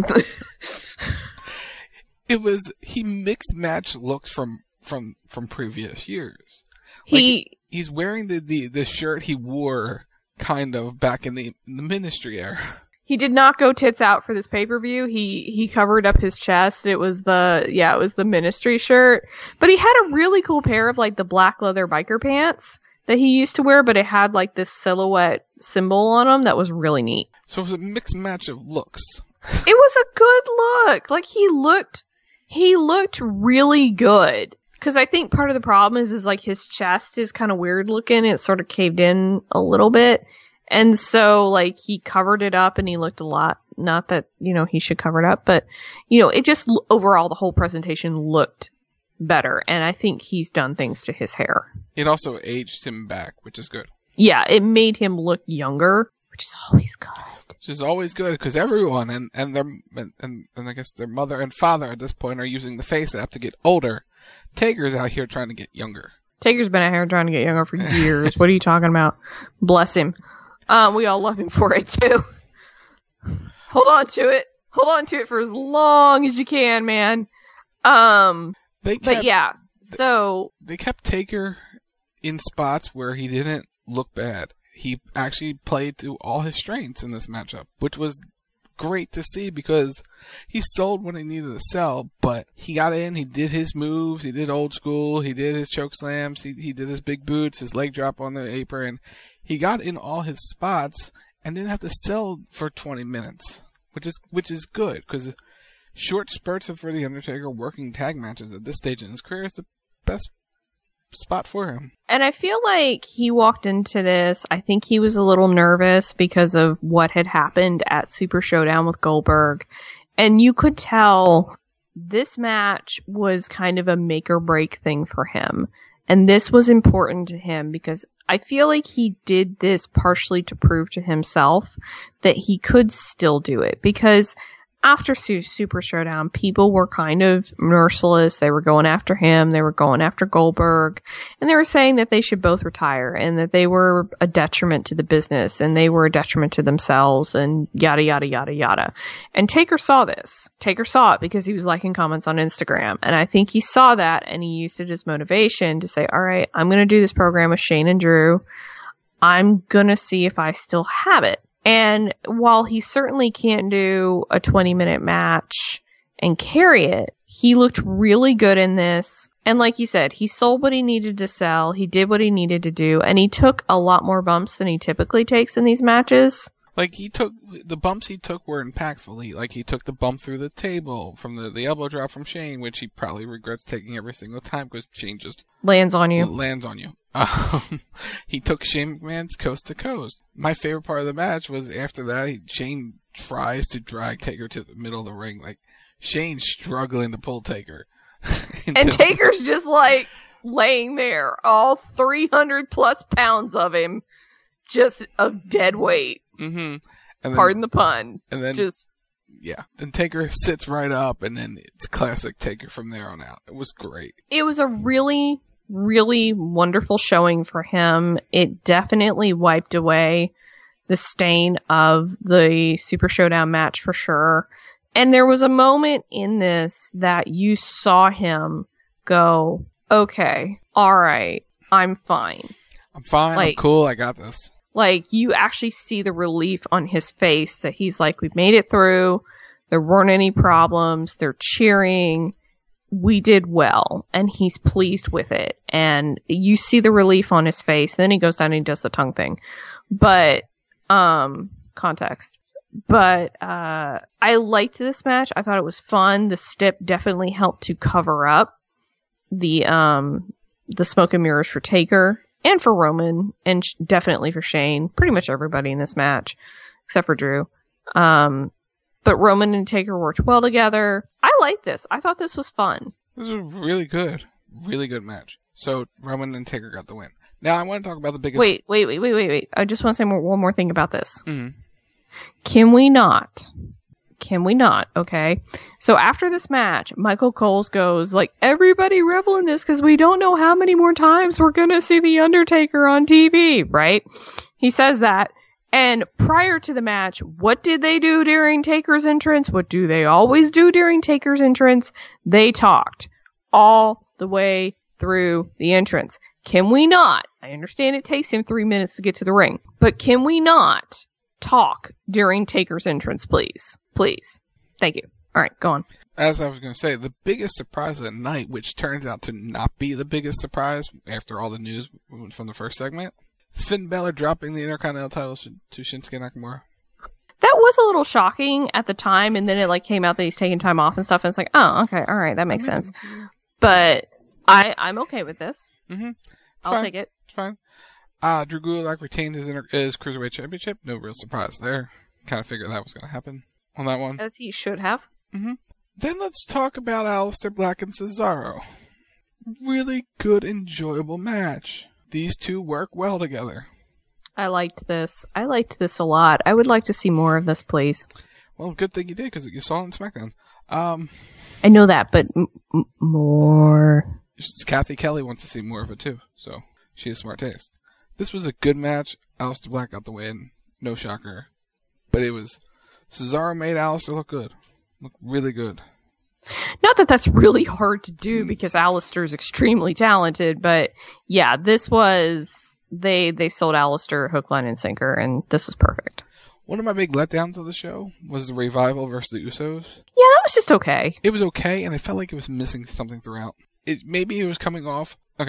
it was, he mixed match looks from previous years. He's wearing the shirt he wore kind of back in the Ministry era. He did not go tits out for this pay-per-view. He covered up his chest. It was the Ministry shirt. But he had a really cool pair of like the black leather biker pants that he used to wear, but it had like this silhouette symbol on them that was really neat. So it was a mixed match of looks. It was a good look. Like he looked really good. Cause I think part of the problem is like his chest is kind of weird looking. It's sort of caved in a little bit. And so like he covered it up and he looked a lot, not that, he should cover it up, but it just overall the whole presentation looked better. And I think he's done things to his hair. It also aged him back, which is good. Yeah. It made him look younger, which is always good. Which is always good because everyone and I guess their mother and father at this point are using the face app to get older. Taker's out here trying to get younger. Taker's been out here trying to get younger for years. What are you talking about? Bless him. We all love him for it too. Hold on to it. Hold on to it for as long as you can, man. They kept Taker in spots where he didn't look bad. He actually played to all his strengths in this matchup, which was great to see because he sold when he needed to sell, but he got in, he did his moves, he did old school, he did his choke slams, he did his big boots, his leg drop on the apron. He got in all his spots and didn't have to sell for 20 minutes, which is good because short spurts for The Undertaker working tag matches at this stage in his career is the best spot for him. And I feel like he walked into this, I think he was a little nervous because of what had happened at Super Showdown with Goldberg. And you could tell this match was kind of a make or break thing for him. And this was important to him because I feel like he did this partially to prove to himself that he could still do it, because after Super Showdown, people were kind of merciless. They were going after him. They were going after Goldberg. And they were saying that they should both retire and that they were a detriment to the business and they were a detriment to themselves and yada, yada, yada, yada. And Taker saw this. Taker saw it because he was liking comments on Instagram. And I think he saw that and he used it as motivation to say, all right, I'm going to do this program with Shane and Drew. I'm going to see if I still have it. And while he certainly can't do a 20-minute match and carry it, he looked really good in this. And like you said, he sold what he needed to sell. He did what he needed to do. And he took a lot more bumps than he typically takes in these matches. Like, the bumps he took were impactful. He took the bump through the table from the elbow drop from Shane, which he probably regrets taking every single time because Shane just lands on you. He took Shane McMahon's coast to coast. My favorite part of the match was after that, Shane tries to drag Taker to the middle of the ring. Like, Shane's struggling to pull Taker. And Taker's just like laying there, all 300 plus pounds of him, just of dead weight. Mm-hmm. Pardon the pun. And then, then Taker sits right up, and then it's classic Taker from there on out. It was great. It was a really, really wonderful showing for him. It definitely wiped away the stain of the Super Showdown match for sure. And there was a moment in this that you saw him go, okay, all right, I'm fine. I'm fine, I'm cool, I got this. Like, you actually see the relief on his face that he's like, we've made it through. There weren't any problems. They're cheering. We did well. And he's pleased with it. And you see the relief on his face. Then he goes down and he does the tongue thing. But, context. But, I liked this match. I thought it was fun. The stip definitely helped to cover up the smoke and mirrors for Taker. And for Roman, and definitely for Shane. Pretty much everybody in this match, except for Drew. But Roman and Taker worked well together. I liked this. I thought this was fun. This was really good. Really good match. So, Roman and Taker got the win. Now, I want to talk about the biggest... Wait. I just want to say one more thing about this. Mm-hmm. Can we not, okay? So after this match, Michael Coles goes, like, everybody revel in this because we don't know how many more times we're going to see The Undertaker on TV, right? He says that. And prior to the match, what did they do during Taker's entrance? What do they always do during Taker's entrance? They talked all the way through the entrance. Can we not? I understand it takes him 3 minutes to get to the ring, but can we not talk during Taker's entrance, please? Please. Thank you. All right, go on. As I was going to say, the biggest surprise of the night, which turns out to not be the biggest surprise after all the news from the first segment, is Finn Balor dropping the Intercontinental title to Shinsuke Nakamura. That was a little shocking at the time, and then it came out that he's taking time off and stuff, and it's like, oh, okay, all right, that makes sense. But I'm okay with this. Mm-hmm. I'll take it. It's fine. Drew Gulak retained his Cruiserweight Championship. No real surprise there. Kind of figured that was going to happen on that one. As he should have. Mm-hmm. Then let's talk about Aleister Black and Cesaro. Really good, enjoyable match. These two work well together. I liked this. I liked this a lot. I would like to see more of this, please. Well, good thing you did, because you saw it on SmackDown. I know that, but more. Kathy Kelly wants to see more of it, too. So, she has smart taste. This was a good match. Aleister Black got the win. No shocker. But it was... Cesaro made Aleister look good. Look really good. Not that that's really hard to do because Aleister is extremely talented, but yeah, this was... They sold Aleister hook, line, and sinker, and this was perfect. One of my big letdowns of the show was the Revival versus the Usos. Yeah, that was just okay. It was okay, and I felt like it was missing something throughout. Maybe it was coming off a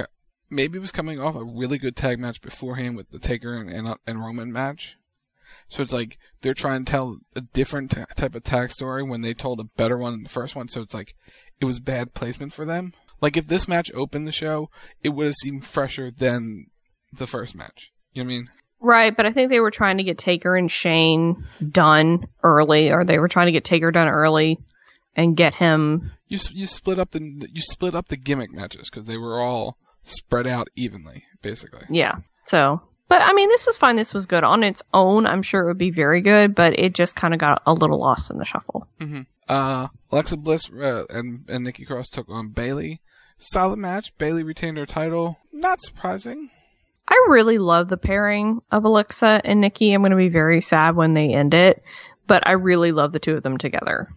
really good tag match beforehand with the Taker and Roman match. So it's like they're trying to tell a different type of tag story when they told a better one in the first one. So it's like it was bad placement for them. Like if this match opened the show, it would have seemed fresher than the first match. You know what I mean? Right, but I think they were trying to get Taker and Shane done early, or they were trying to get Taker done early and get him. You split up the gimmick matches because they were all spread out evenly, basically. Yeah. So, but I mean, this was fine. This was good on its own. I'm sure it would be very good, but it just kind of got a little lost in the shuffle. Alexa Bliss and Nikki Cross took on Bayley. Solid match. Bayley retained her title. Not surprising. I really love the pairing of Alexa and Nikki. I'm going to be very sad when they end it, but I really love the two of them together.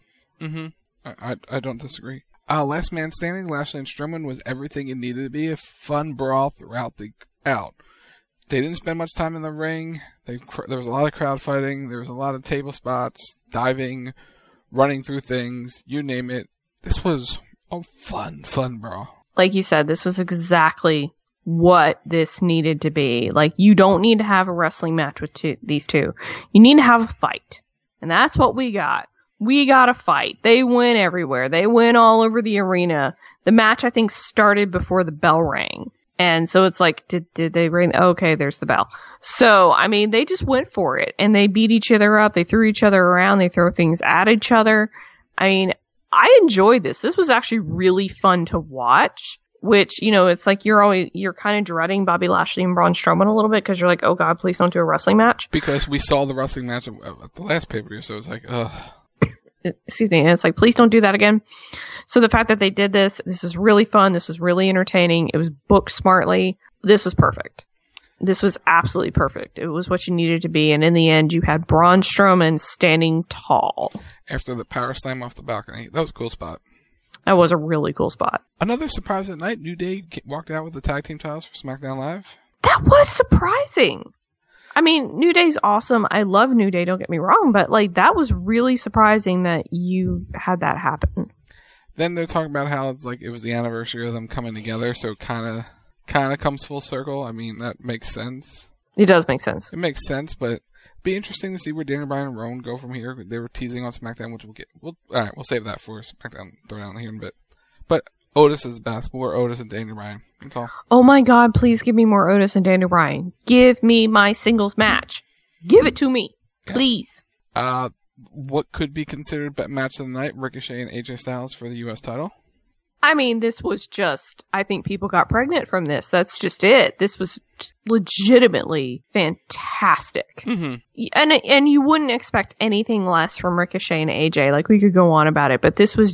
I don't disagree. Last man standing, Lashley and Strowman was everything it needed to be. A fun brawl throughout the out. They didn't spend much time in the ring. There was a lot of crowd fighting. There was a lot of table spots, diving, running through things, you name it. This was a fun brawl. Like you said, this was exactly what this needed to be. Like, you don't need to have a wrestling match with these two. You need to have a fight. And that's what we got. We got a fight. They went everywhere. They went all over the arena. The match, I think, started before the bell rang. And so it's like, did they ring? Okay, there's the bell. So, I mean, they just went for it. And they beat each other up. They threw each other around. They throw things at each other. I mean, I enjoyed this. This was actually really fun to watch. Which, you know, it's like you're kind of dreading Bobby Lashley and Braun Strowman a little bit because you're like, oh God, please don't do a wrestling match. Because we saw the wrestling match at the last pay-per-view, so it's like, ugh. Excuse me. And it's like, please don't do that again. So the fact that they did this was really fun. This was really entertaining. It was booked smartly. This was perfect. This was absolutely perfect. It was what you needed to be. And in the end, you had Braun Strowman standing tall. After the power slam off the balcony. That was a cool spot. That was a really cool spot. Another surprise at night, New Day walked out with the tag team titles for SmackDown Live. That was surprising. I mean, New Day's awesome. I love New Day, don't get me wrong, but like that was really surprising that you had that happen. Then they're talking about how it's like it was the anniversary of them coming together, so kind of comes full circle. I mean, that makes sense. It does make sense. It makes sense, but it'd be interesting to see where Daniel Bryan and Rowan go from here. They were teasing on SmackDown, which all right, we'll save that for SmackDown Throwdown here in a bit. But Otis is best. More Otis and Daniel Bryan. That's all. Oh my God, please give me more Otis and Daniel Bryan. Give me my singles match. Give it to me. Please. What could be considered match of the night? Ricochet and AJ Styles for the U.S. title. I mean, this was just, I think people got pregnant from this. That's just it. This was legitimately fantastic. Mm-hmm. And you wouldn't expect anything less from Ricochet and AJ. Like, we could go on about it, but this was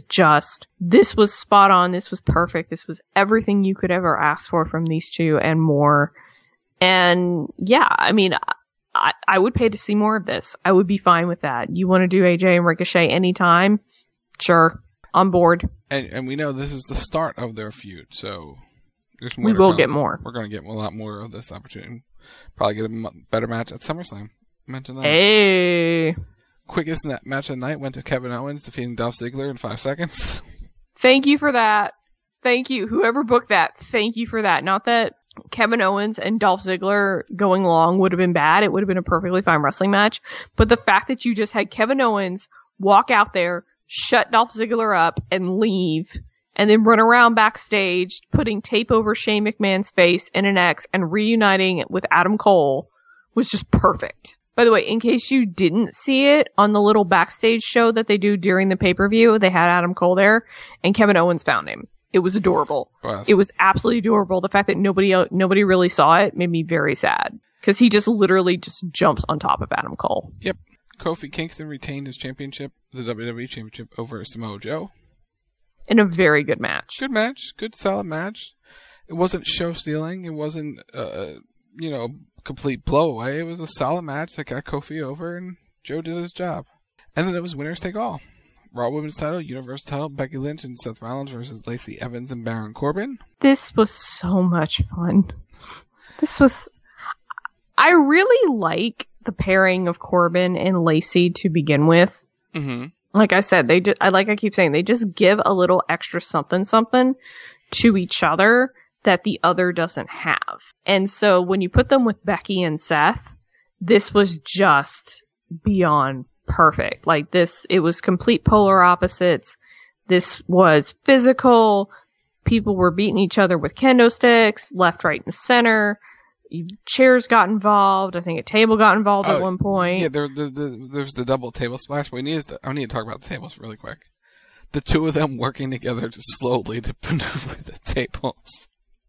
spot on. This was perfect. This was everything you could ever ask for from these two and more. And yeah, I mean, I would pay to see more of this. I would be fine with that. You want to do AJ and Ricochet anytime? Sure. On board. And we know this is the start of their feud, so there's more. We will get more. We're going to get a lot more of this opportunity. Probably get a better match at SummerSlam. Mention that. Hey. Quickest match of the night went to Kevin Owens defeating Dolph Ziggler in 5 seconds. Thank you for that. Thank you. Whoever booked that, thank you for that. Not that Kevin Owens and Dolph Ziggler going long would have been bad. It would have been a perfectly fine wrestling match. But the fact that you just had Kevin Owens walk out there, shut Dolph Ziggler up, and leave, and then run around backstage, putting tape over Shane McMahon's face in an X and reuniting it with Adam Cole was just perfect. By the way, in case you didn't see it, on the little backstage show that they do during the pay-per-view, they had Adam Cole there, and Kevin Owens found him. It was adorable. Wow. It was absolutely adorable. The fact that nobody really saw it made me very sad, because he just literally just jumps on top of Adam Cole. Yep. Kofi Kingston retained his championship, the WWE Championship, over Samoa Joe. In a very good match. Good match. Good, solid match. It wasn't show-stealing. It wasn't, complete blow-away. It was a solid match that got Kofi over, and Joe did his job. And then it was winners take all. Raw Women's title, Universal title, Becky Lynch and Seth Rollins versus Lacey Evans and Baron Corbin. This was so much fun. I really like the pairing of Corbin and Lacey to begin with. Mm-hmm. Like I said, they just give a little extra something to each other that the other doesn't have. And so when you put them with Becky and Seth, this was just beyond perfect. Like this, it was complete polar opposites. This was physical. People were beating each other with kendo sticks, left, right, and center. Chairs got involved. I think a table got involved at one point. Yeah, there's the double table splash. But I need to talk about the tables really quick. The two of them working together just slowly to maneuver the tables.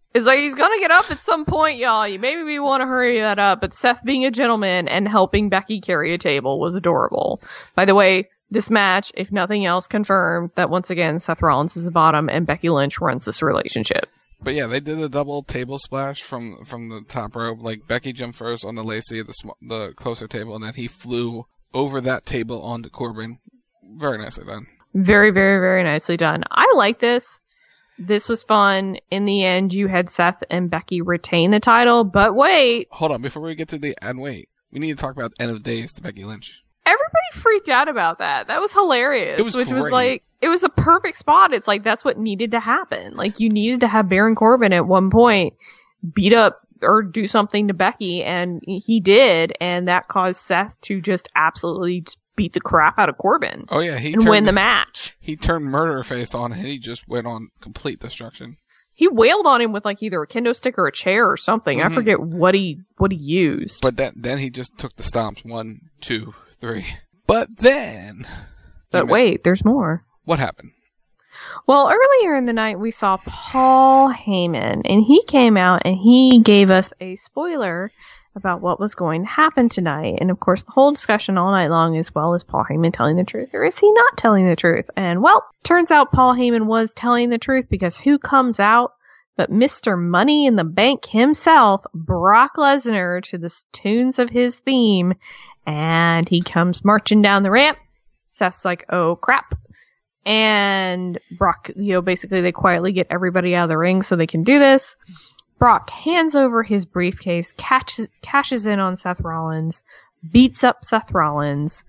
It's like he's gonna get up at some point, y'all. Maybe we want to hurry that up, but Seth being a gentleman and helping Becky carry a table was adorable. By the way, this match, if nothing else, confirmed that once again Seth Rollins is the bottom and Becky Lynch runs this relationship. But yeah, they did a double table splash from the top rope. Like Becky jumped first on the Lacey, the closer table, and then he flew over that table onto Corbin. Very nicely done. Very, very, very nicely done. I like this. This was fun. In the end, you had Seth and Becky retain the title, but wait. Hold on, before we get to wait. We need to talk about End of Days to Becky Lynch. Everybody freaked out about that. That was hilarious. It was which great. was like, it was a perfect spot. It's like, that's what needed to happen. Like, you needed to have Baron Corbin at one point beat up or do something to Becky, and he did, and that caused Seth to just absolutely beat the crap out of Corbin. Oh yeah, and win the match. He turned murder face on, and he just went on complete destruction. He wailed on him with like either a kendo stick or a chair or something. Mm-hmm. I forget what he used. But then he just took the stomps 1, 2, 3. But then. But wait, there's more. What happened? Well, earlier in the night we saw Paul Heyman, and he came out and he gave us a spoiler about what was going to happen tonight. And of course, the whole discussion all night long is, well, is Paul Heyman telling the truth or is he not telling the truth? And well, turns out Paul Heyman was telling the truth, because who comes out but Mr. Money in the Bank himself, Brock Lesnar, to the tunes of his theme. And he comes marching down the ramp. Seth's like, oh crap. And Brock, basically they quietly get everybody out of the ring so they can do this. Brock hands over his briefcase, cashes in on Seth Rollins, beats up Seth Rollins.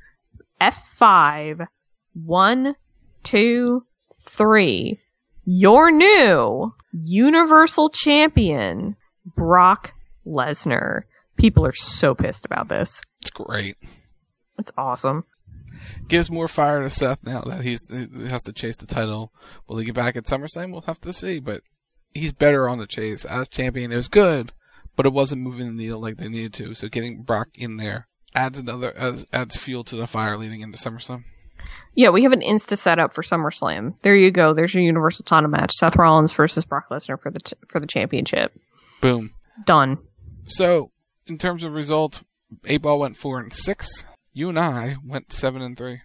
F5. 1, 2, 3. Your new Universal Champion, Brock Lesnar. People are so pissed about this. It's great. It's awesome. Gives more fire to Seth now that he has to chase the title. Will he get back at SummerSlam? We'll have to see, but he's better on the chase. As champion, it was good, but it wasn't moving the needle like they needed to. So getting Brock in there adds fuel to the fire leading into SummerSlam. Yeah, we have an Insta setup for SummerSlam. There you go. There's your Universal title match: Seth Rollins versus Brock Lesnar for the championship. Boom. Done. So, in terms of results, 8-Ball went 4-6. You and I went 7-3.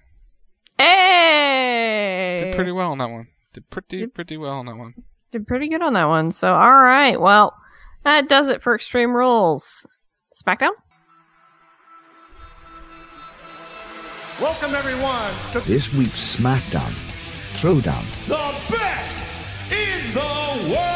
Hey! Did pretty well on that one. Did pretty well on that one. Did pretty good on that one. So, alright. Well, that does it for Extreme Rules. SmackDown? Welcome, everyone, to this week's SmackDown Throwdown. the best in the world!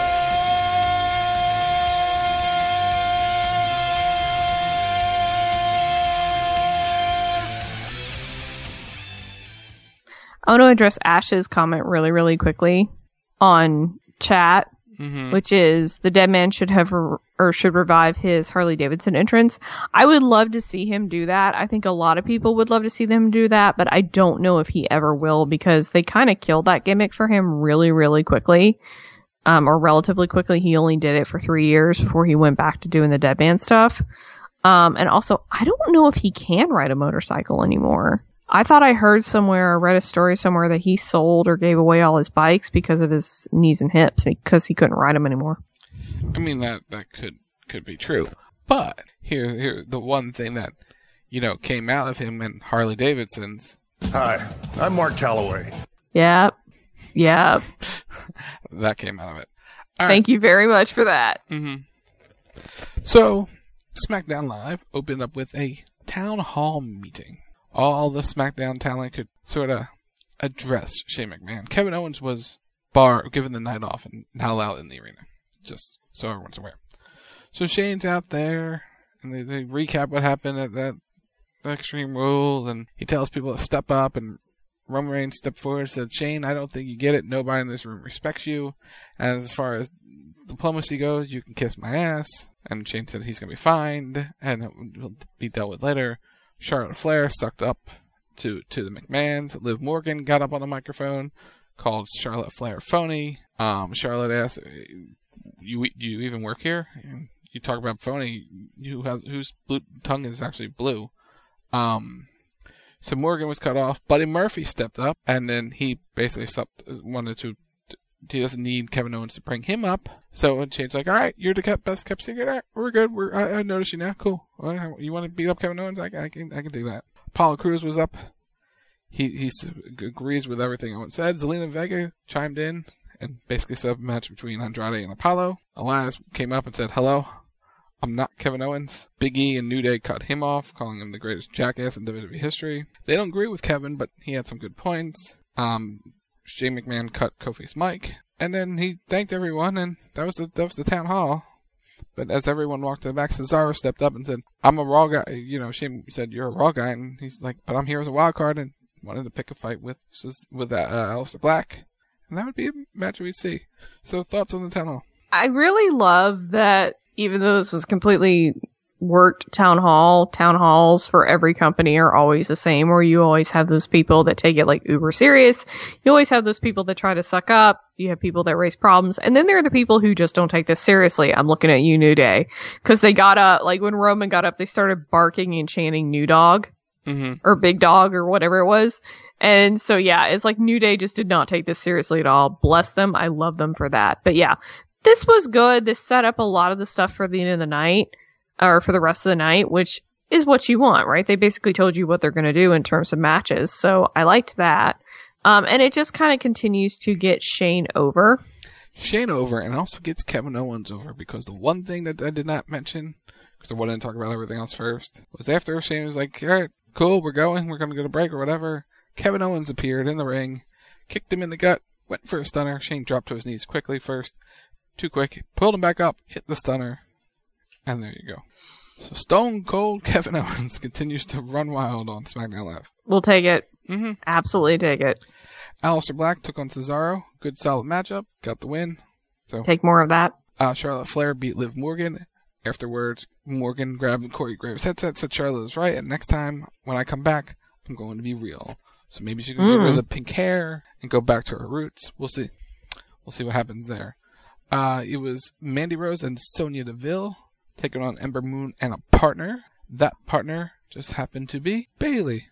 I want to address Ash's comment really, really quickly on chat, which is the dead man should revive his Harley Davidson entrance. I would love to see him do that. I think a lot of people would love to see them do that, but I don't know if he ever will, because they kind of killed that gimmick for him really, really quickly, or relatively quickly. He only did it for 3 years before he went back to doing the dead man stuff. And also, I don't know if he can ride a motorcycle anymore. I thought I heard somewhere, or read a story somewhere, that he sold or gave away all his bikes because of his knees and hips, because he couldn't ride them anymore. I mean, that could be true. But here the one thing that, came out of him and Harley Davidson's. Hi, I'm Mark Calloway. Yep. That came out of it. Thank you very much for that. Mm-hmm. So, SmackDown Live opened up with a town hall meeting. All the SmackDown talent could sort of address Shane McMahon. Kevin Owens was given the night off and not allowed in the arena, just so everyone's aware. So Shane's out there, and they recap what happened at that Extreme Rules, and he tells people to step up, and Roman Reigns stepped forward and said, Shane, I don't think you get it. Nobody in this room respects you. And as far as diplomacy goes, you can kiss my ass. And Shane said he's going to be fined, and it will be dealt with later. Charlotte Flair sucked up to the McMahons. Liv Morgan got up on the microphone, called Charlotte Flair phony. Charlotte asked, "You even work here? You talk about phony. Whose tongue is actually blue?" So Morgan was cut off. Buddy Murphy stepped up, and then he basically wanted to he doesn't need Kevin Owens to bring him up. So Shane's like, all right, you're the best kept secret. All right, we're good. I notice you now. Cool. You want to beat up Kevin Owens? I can do that. Apollo Crews was up. He agrees with everything Owens said. Zelina Vega chimed in and basically set up a match between Andrade and Apollo. Elias came up and said, hello, I'm not Kevin Owens. Big E and New Day cut him off, calling him the greatest jackass in WWE history. They don't agree with Kevin, but he had some good points. Shane McMahon cut Kofi's mic, and then he thanked everyone, and that was the town hall. But as everyone walked to the back, Cesaro stepped up and said, I'm a Raw guy. Shane said, you're a Raw guy, and he's like, but I'm here as a wild card, and wanted to pick a fight with Aleister Black. And that would be a match we'd see. So thoughts on the town hall? I really love that even though this was completely worked town halls for every company are always the same, where you always have those people that take it like uber serious. You always have those people that try to suck up. You have people that raise problems. And then there are the people who just don't take this seriously. I'm looking at you, New Day. Because they got up, like when Roman got up, they started barking and chanting New Dog. Mm-hmm. Or Big Dog or whatever it was. And so yeah, it's like New Day just did not take this seriously at all. Bless them. I love them for that. But yeah, this was good. This set up a lot of the stuff for the end of the night, or for the rest of the night, which is what you want, right? They basically told you what they're going to do in terms of matches. So I liked that. And it just kind of continues to get Shane over. And also gets Kevin Owens over, because the one thing that I did not mention, because I wanted to talk about everything else first, was after Shane was like, all right, cool, we're going to go to break or whatever. Kevin Owens appeared in the ring, kicked him in the gut, went for a stunner. Shane dropped to his knees quickly first. Too quick. Pulled him back up, hit the stunner, and there you go. So Stone Cold Kevin Owens continues to run wild on SmackDown Live. We'll take it. Mm-hmm. Absolutely take it. Aleister Black took on Cesaro. Good solid matchup. Got the win. So take more of that. Charlotte Flair beat Liv Morgan. Afterwards, Morgan grabbed Corey Graves' headset, said Charlotte was right, and next time when I come back, I'm going to be real. So maybe she can get rid of the pink hair and go back to her roots. We'll see. We'll see what happens there. It was Mandy Rose and Sonya Deville taking on Ember Moon and a partner. That partner just happened to be Bayley.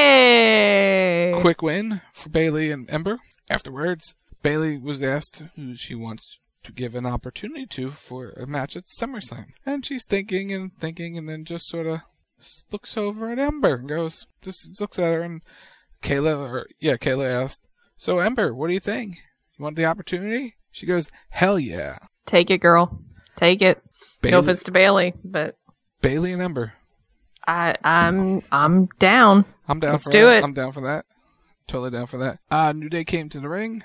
Hey! Quick win for Bayley and Ember. Afterwards, Bayley was asked who she wants to give an opportunity to for a match at SummerSlam. And she's thinking, and then just sort of looks over at Ember and goes, just looks at her, and Kayla asked, so Ember, what do you think? You want the opportunity? She goes, hell yeah. Take it, girl. Take it. Bayley, no offense to Bayley, but Bayley and Ember. I'm I'm down. down. Let's for do that. it. I'm down for that. Totally down for that. New Day came to the ring.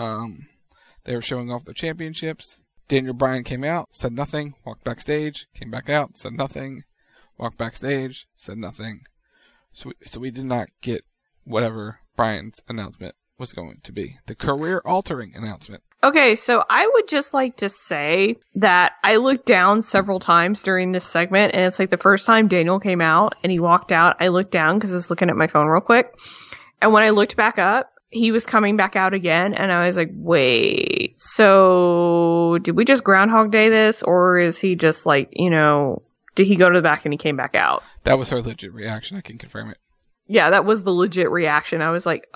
They were showing off their championships. Daniel Bryan came out, said nothing, walked backstage, came back out, said nothing, walked backstage, said nothing. So we did not get whatever Bryan's announcement was going to be. The career-altering announcement. Okay, so I would just like to say that I looked down several times during this segment, and it's like the first time Daniel came out and he walked out, I looked down because I was looking at my phone real quick. And when I looked back up, he was coming back out again, and I was like, wait, so did we just Groundhog Day this, or is he just like, did he go to the back and he came back out? That was her legit reaction. I can confirm it. Yeah, that was the legit reaction. I was like,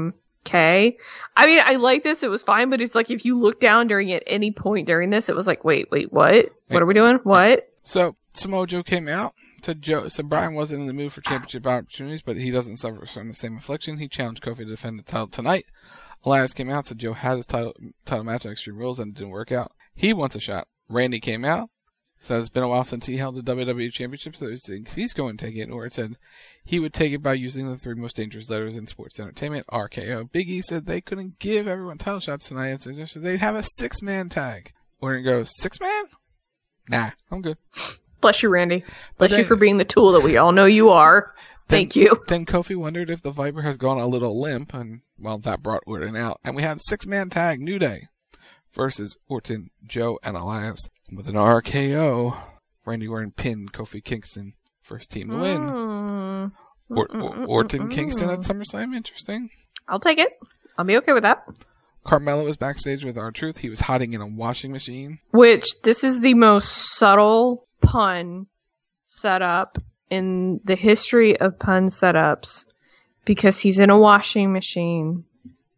okay. I mean, I like this. It was fine, but it's like if you look down at any point during this, it was like, wait, what? What are we doing? What? So Samoa Joe came out. Said Bryan wasn't in the mood for championship opportunities, but he doesn't suffer from the same affliction. He challenged Kofi to defend the title tonight. Elias came out, said Joe had his title match at Extreme Rules and it didn't work out. He wants a shot. Randy came out, said it's been a while since he held the WWE Championship, so he thinks he's going to take it, or it said he would take it by using the 3 most dangerous letters in sports entertainment, RKO. Big E said they couldn't give everyone title shots tonight and suggested they'd have a 6-man tag. Orton goes, 6-man? Nah, I'm good. Bless you, Randy. Bless you for being the tool that we all know you are. Thank you. Then Kofi wondered if the Viper has gone a little limp, and, well, that brought Orton out. And we had a 6-man tag, New Day, versus Orton, Joe, and Elias. With an RKO, Randy Orton pinned Kofi Kingston, first team to win. Orton Kingston at SummerSlam, interesting. I'll take it. I'll be okay with that. Carmelo was backstage with R-Truth. He was hiding in a washing machine. Which, this is the most subtle pun setup in the history of pun setups, because he's in a washing machine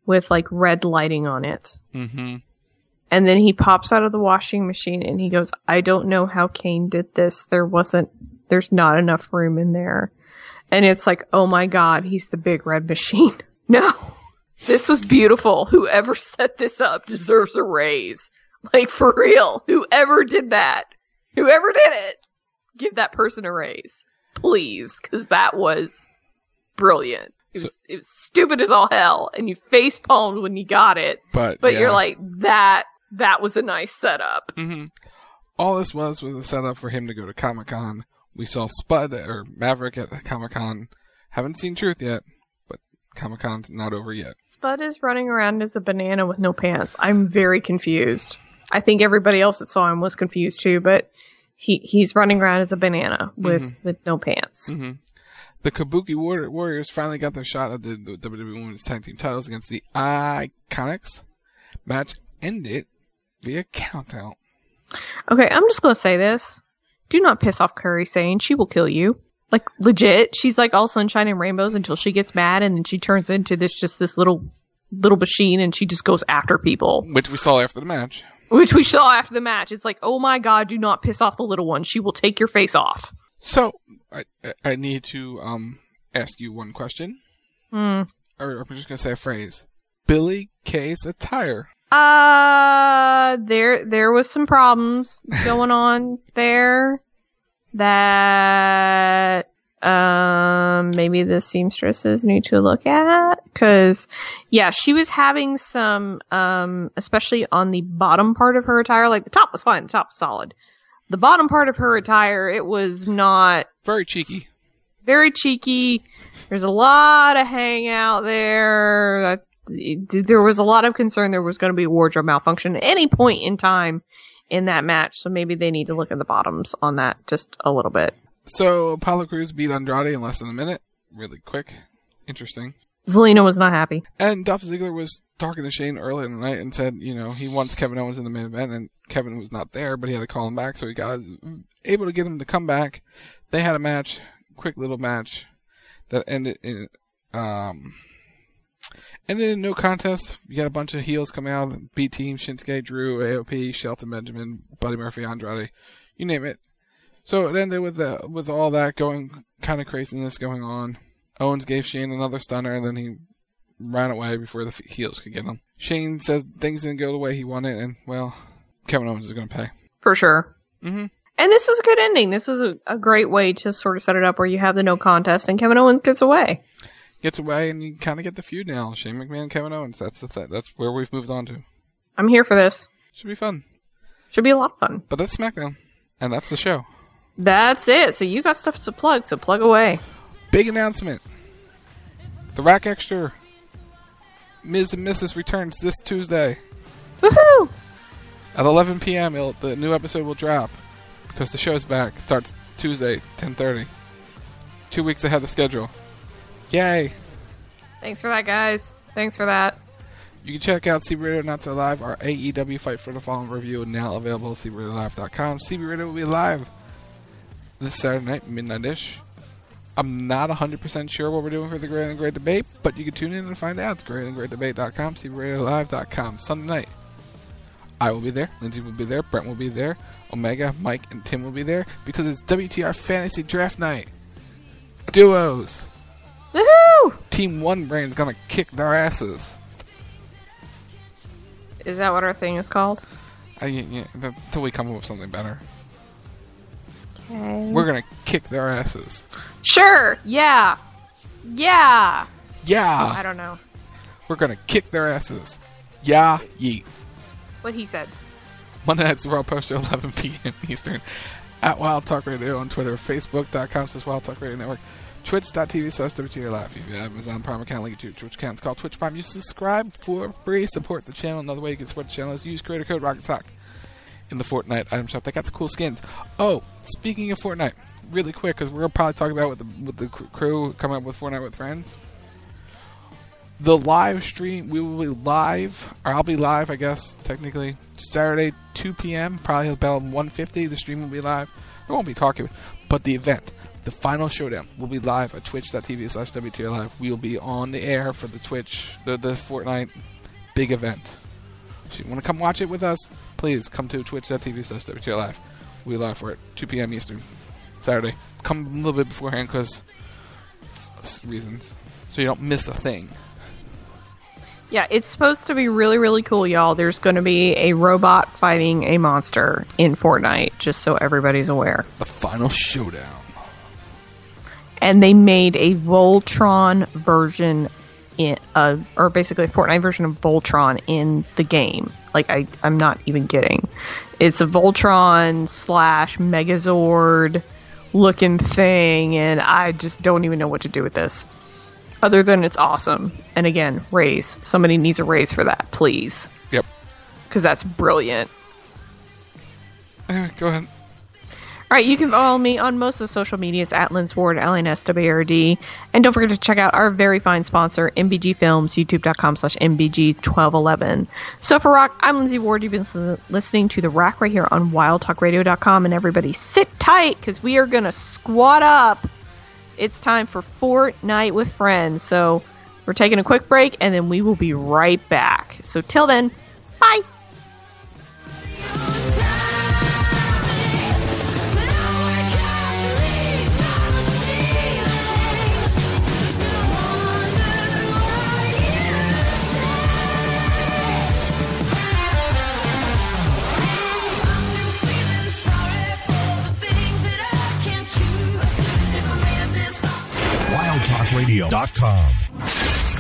with like red lighting on it. Mm-hmm. And then he pops out of the washing machine and he goes, I don't know how Kane did this. There's not enough room in there. And it's like, oh my God, he's the big red machine. No, this was beautiful. Whoever set this up deserves a raise. Like, for real. Whoever did that, whoever did it, give that person a raise. Please, because that was brilliant. It was stupid as all hell, and you face palmed when you got it. But yeah. You're like, that was a nice setup. Mm-hmm. All this was a setup for him to go to Comic-Con. We saw Spud or Maverick at Comic-Con. Haven't seen Truth yet, but Comic-Con's not over yet. Spud is running around as a banana with no pants. I'm very confused. I think everybody else that saw him was confused too, but he's running around as a banana with no pants. Mm-hmm. The Kabuki Warriors finally got their shot at the WWE Women's Tag Team titles against the Iconics. Match ended via countout. Okay, I'm just going to say this. Do not piss off Curry Sane. She will kill you. Like, legit. She's like all sunshine and rainbows until she gets mad and then she turns into this little machine and she just goes after people. Which we saw after the match. It's like, oh my God, do not piss off the little one. She will take your face off. So, I need to ask you one question. Or I'm just going to say a phrase. Billy Kay's attire. There was some problems going on there that maybe the seamstresses need to look at. Cause yeah, she was having some, especially on the bottom part of her attire, like the top was fine, the top was solid. The bottom part of her attire, it was not very cheeky. Very cheeky. There's a lot of hangout there. There was a lot of concern there was going to be a wardrobe malfunction at any point in time in that match. So maybe they need to look at the bottoms on that just a little bit. So Apollo Crews beat Andrade in less than a minute. Really quick. Interesting. Zelina was not happy. And Dolph Ziggler was talking to Shane earlier in the night and said, he wants Kevin Owens in the main event, and Kevin was not there, but he had to call him back, so he got able to get him to come back. They had a match, quick little match, that ended in no contest. You got a bunch of heels coming out, B Team, Shinsuke, Drew, AOP, Shelton Benjamin, Buddy Murphy, Andrade, you name it. So it ended with all that going, kind of craziness going on. Owens gave Shane another stunner, and then he ran away before the heels could get him. Shane says things didn't go the way he wanted, and, well, Kevin Owens is going to pay. For sure. Mm-hmm. And this was a good ending. This was a great way to sort of set it up where you have the no contest, and Kevin Owens gets away. Gets away, and you kind of get the feud now. Shane McMahon and Kevin Owens. That's where we've moved on to. I'm here for this. Should be fun. Should be a lot of fun. But that's SmackDown, and that's the show. That's it. So you got stuff to plug, so plug away. Big announcement. The Rack Extra Ms. and Mrs. returns this Tuesday. Woohoo! At 11 p.m. The new episode will drop because the show's back. Starts Tuesday, 10:30. 2 weeks ahead of schedule. Yay! Thanks for that, guys. Thanks for that. You can check out CB Radio Not So Live, our AEW Fight for the Fallen review, now available at CBRadioLive.com. CB Radio will be live this Saturday night, midnight-ish. I'm not 100% sure what we're doing for the Great and Great Debate, but you can tune in and find out. It's greatandgreatdebate.com, CBRadioLive.com. Sunday night, I will be there, Lindsay will be there, Brent will be there, Omega, Mike, and Tim will be there, because it's WTR Fantasy Draft Night. Duos. Woohoo! Team One Brain's gonna kick their asses. Is that what our thing is called? Yeah, until we come up with something better. Okay. We're gonna kick their asses. Sure. Yeah. Yeah. Yeah. I don't know. We're gonna kick their asses. Yeah. Yeet. What he said. Monday night's Raw post show 11 p.m. Eastern at Wild Talk Radio on Twitter, Facebook.com/Wild Talk Radio Network, Twitch.tv/WTR Live. If you have Amazon Prime account, link to your Twitch account. It's called Twitch Prime. You subscribe for free. Support the channel. Another way you can support the channel is use creator code Rocket Talk in the Fortnite item shop. They got some cool skins. Oh, speaking of Fortnite, really quick, because we're gonna probably talk about with the crew coming up with Fortnite with Friends. The live stream, we will be live, or I'll be live, I guess, technically, Saturday, 2 p.m., probably about 1:50. The stream will be live. I won't be talking, but the event, The final showdown will be live at twitch.tv/WTR Live. We'll be on the air for the the Fortnite big event. If you want to come watch it with us, please come to twitch.tv/WTR Live. We'll be live for it, 2 p.m. Eastern, Saturday. Come a little bit beforehand because reasons, so you don't miss a thing. Yeah, it's supposed to be really, really cool, y'all. There's going to be a robot fighting a monster in Fortnite, just so everybody's aware. The final showdown. And they made a Voltron version, or basically a Fortnite version of Voltron in the game. Like, I'm not even kidding. It's a Voltron / Megazord looking thing, and I just don't even know what to do with this. Other than it's awesome. And again, raise. Somebody needs a raise for that, please. Yep. Because that's brilliant. Go ahead. Alright, you can follow me on most of the social medias at Linz Ward, LNSWRD. And don't forget to check out our very fine sponsor, MBG Films, youtube.com/MBG1211. So for Rock, I'm Lindsay Ward. You've been listening to The Rack right here on WildTalkRadio.com. And everybody sit tight, because we are going to squat up. It's time for Fortnite with Friends. So we're taking a quick break, and then we will be right back. So till then, bye! WildTalkRadio.com.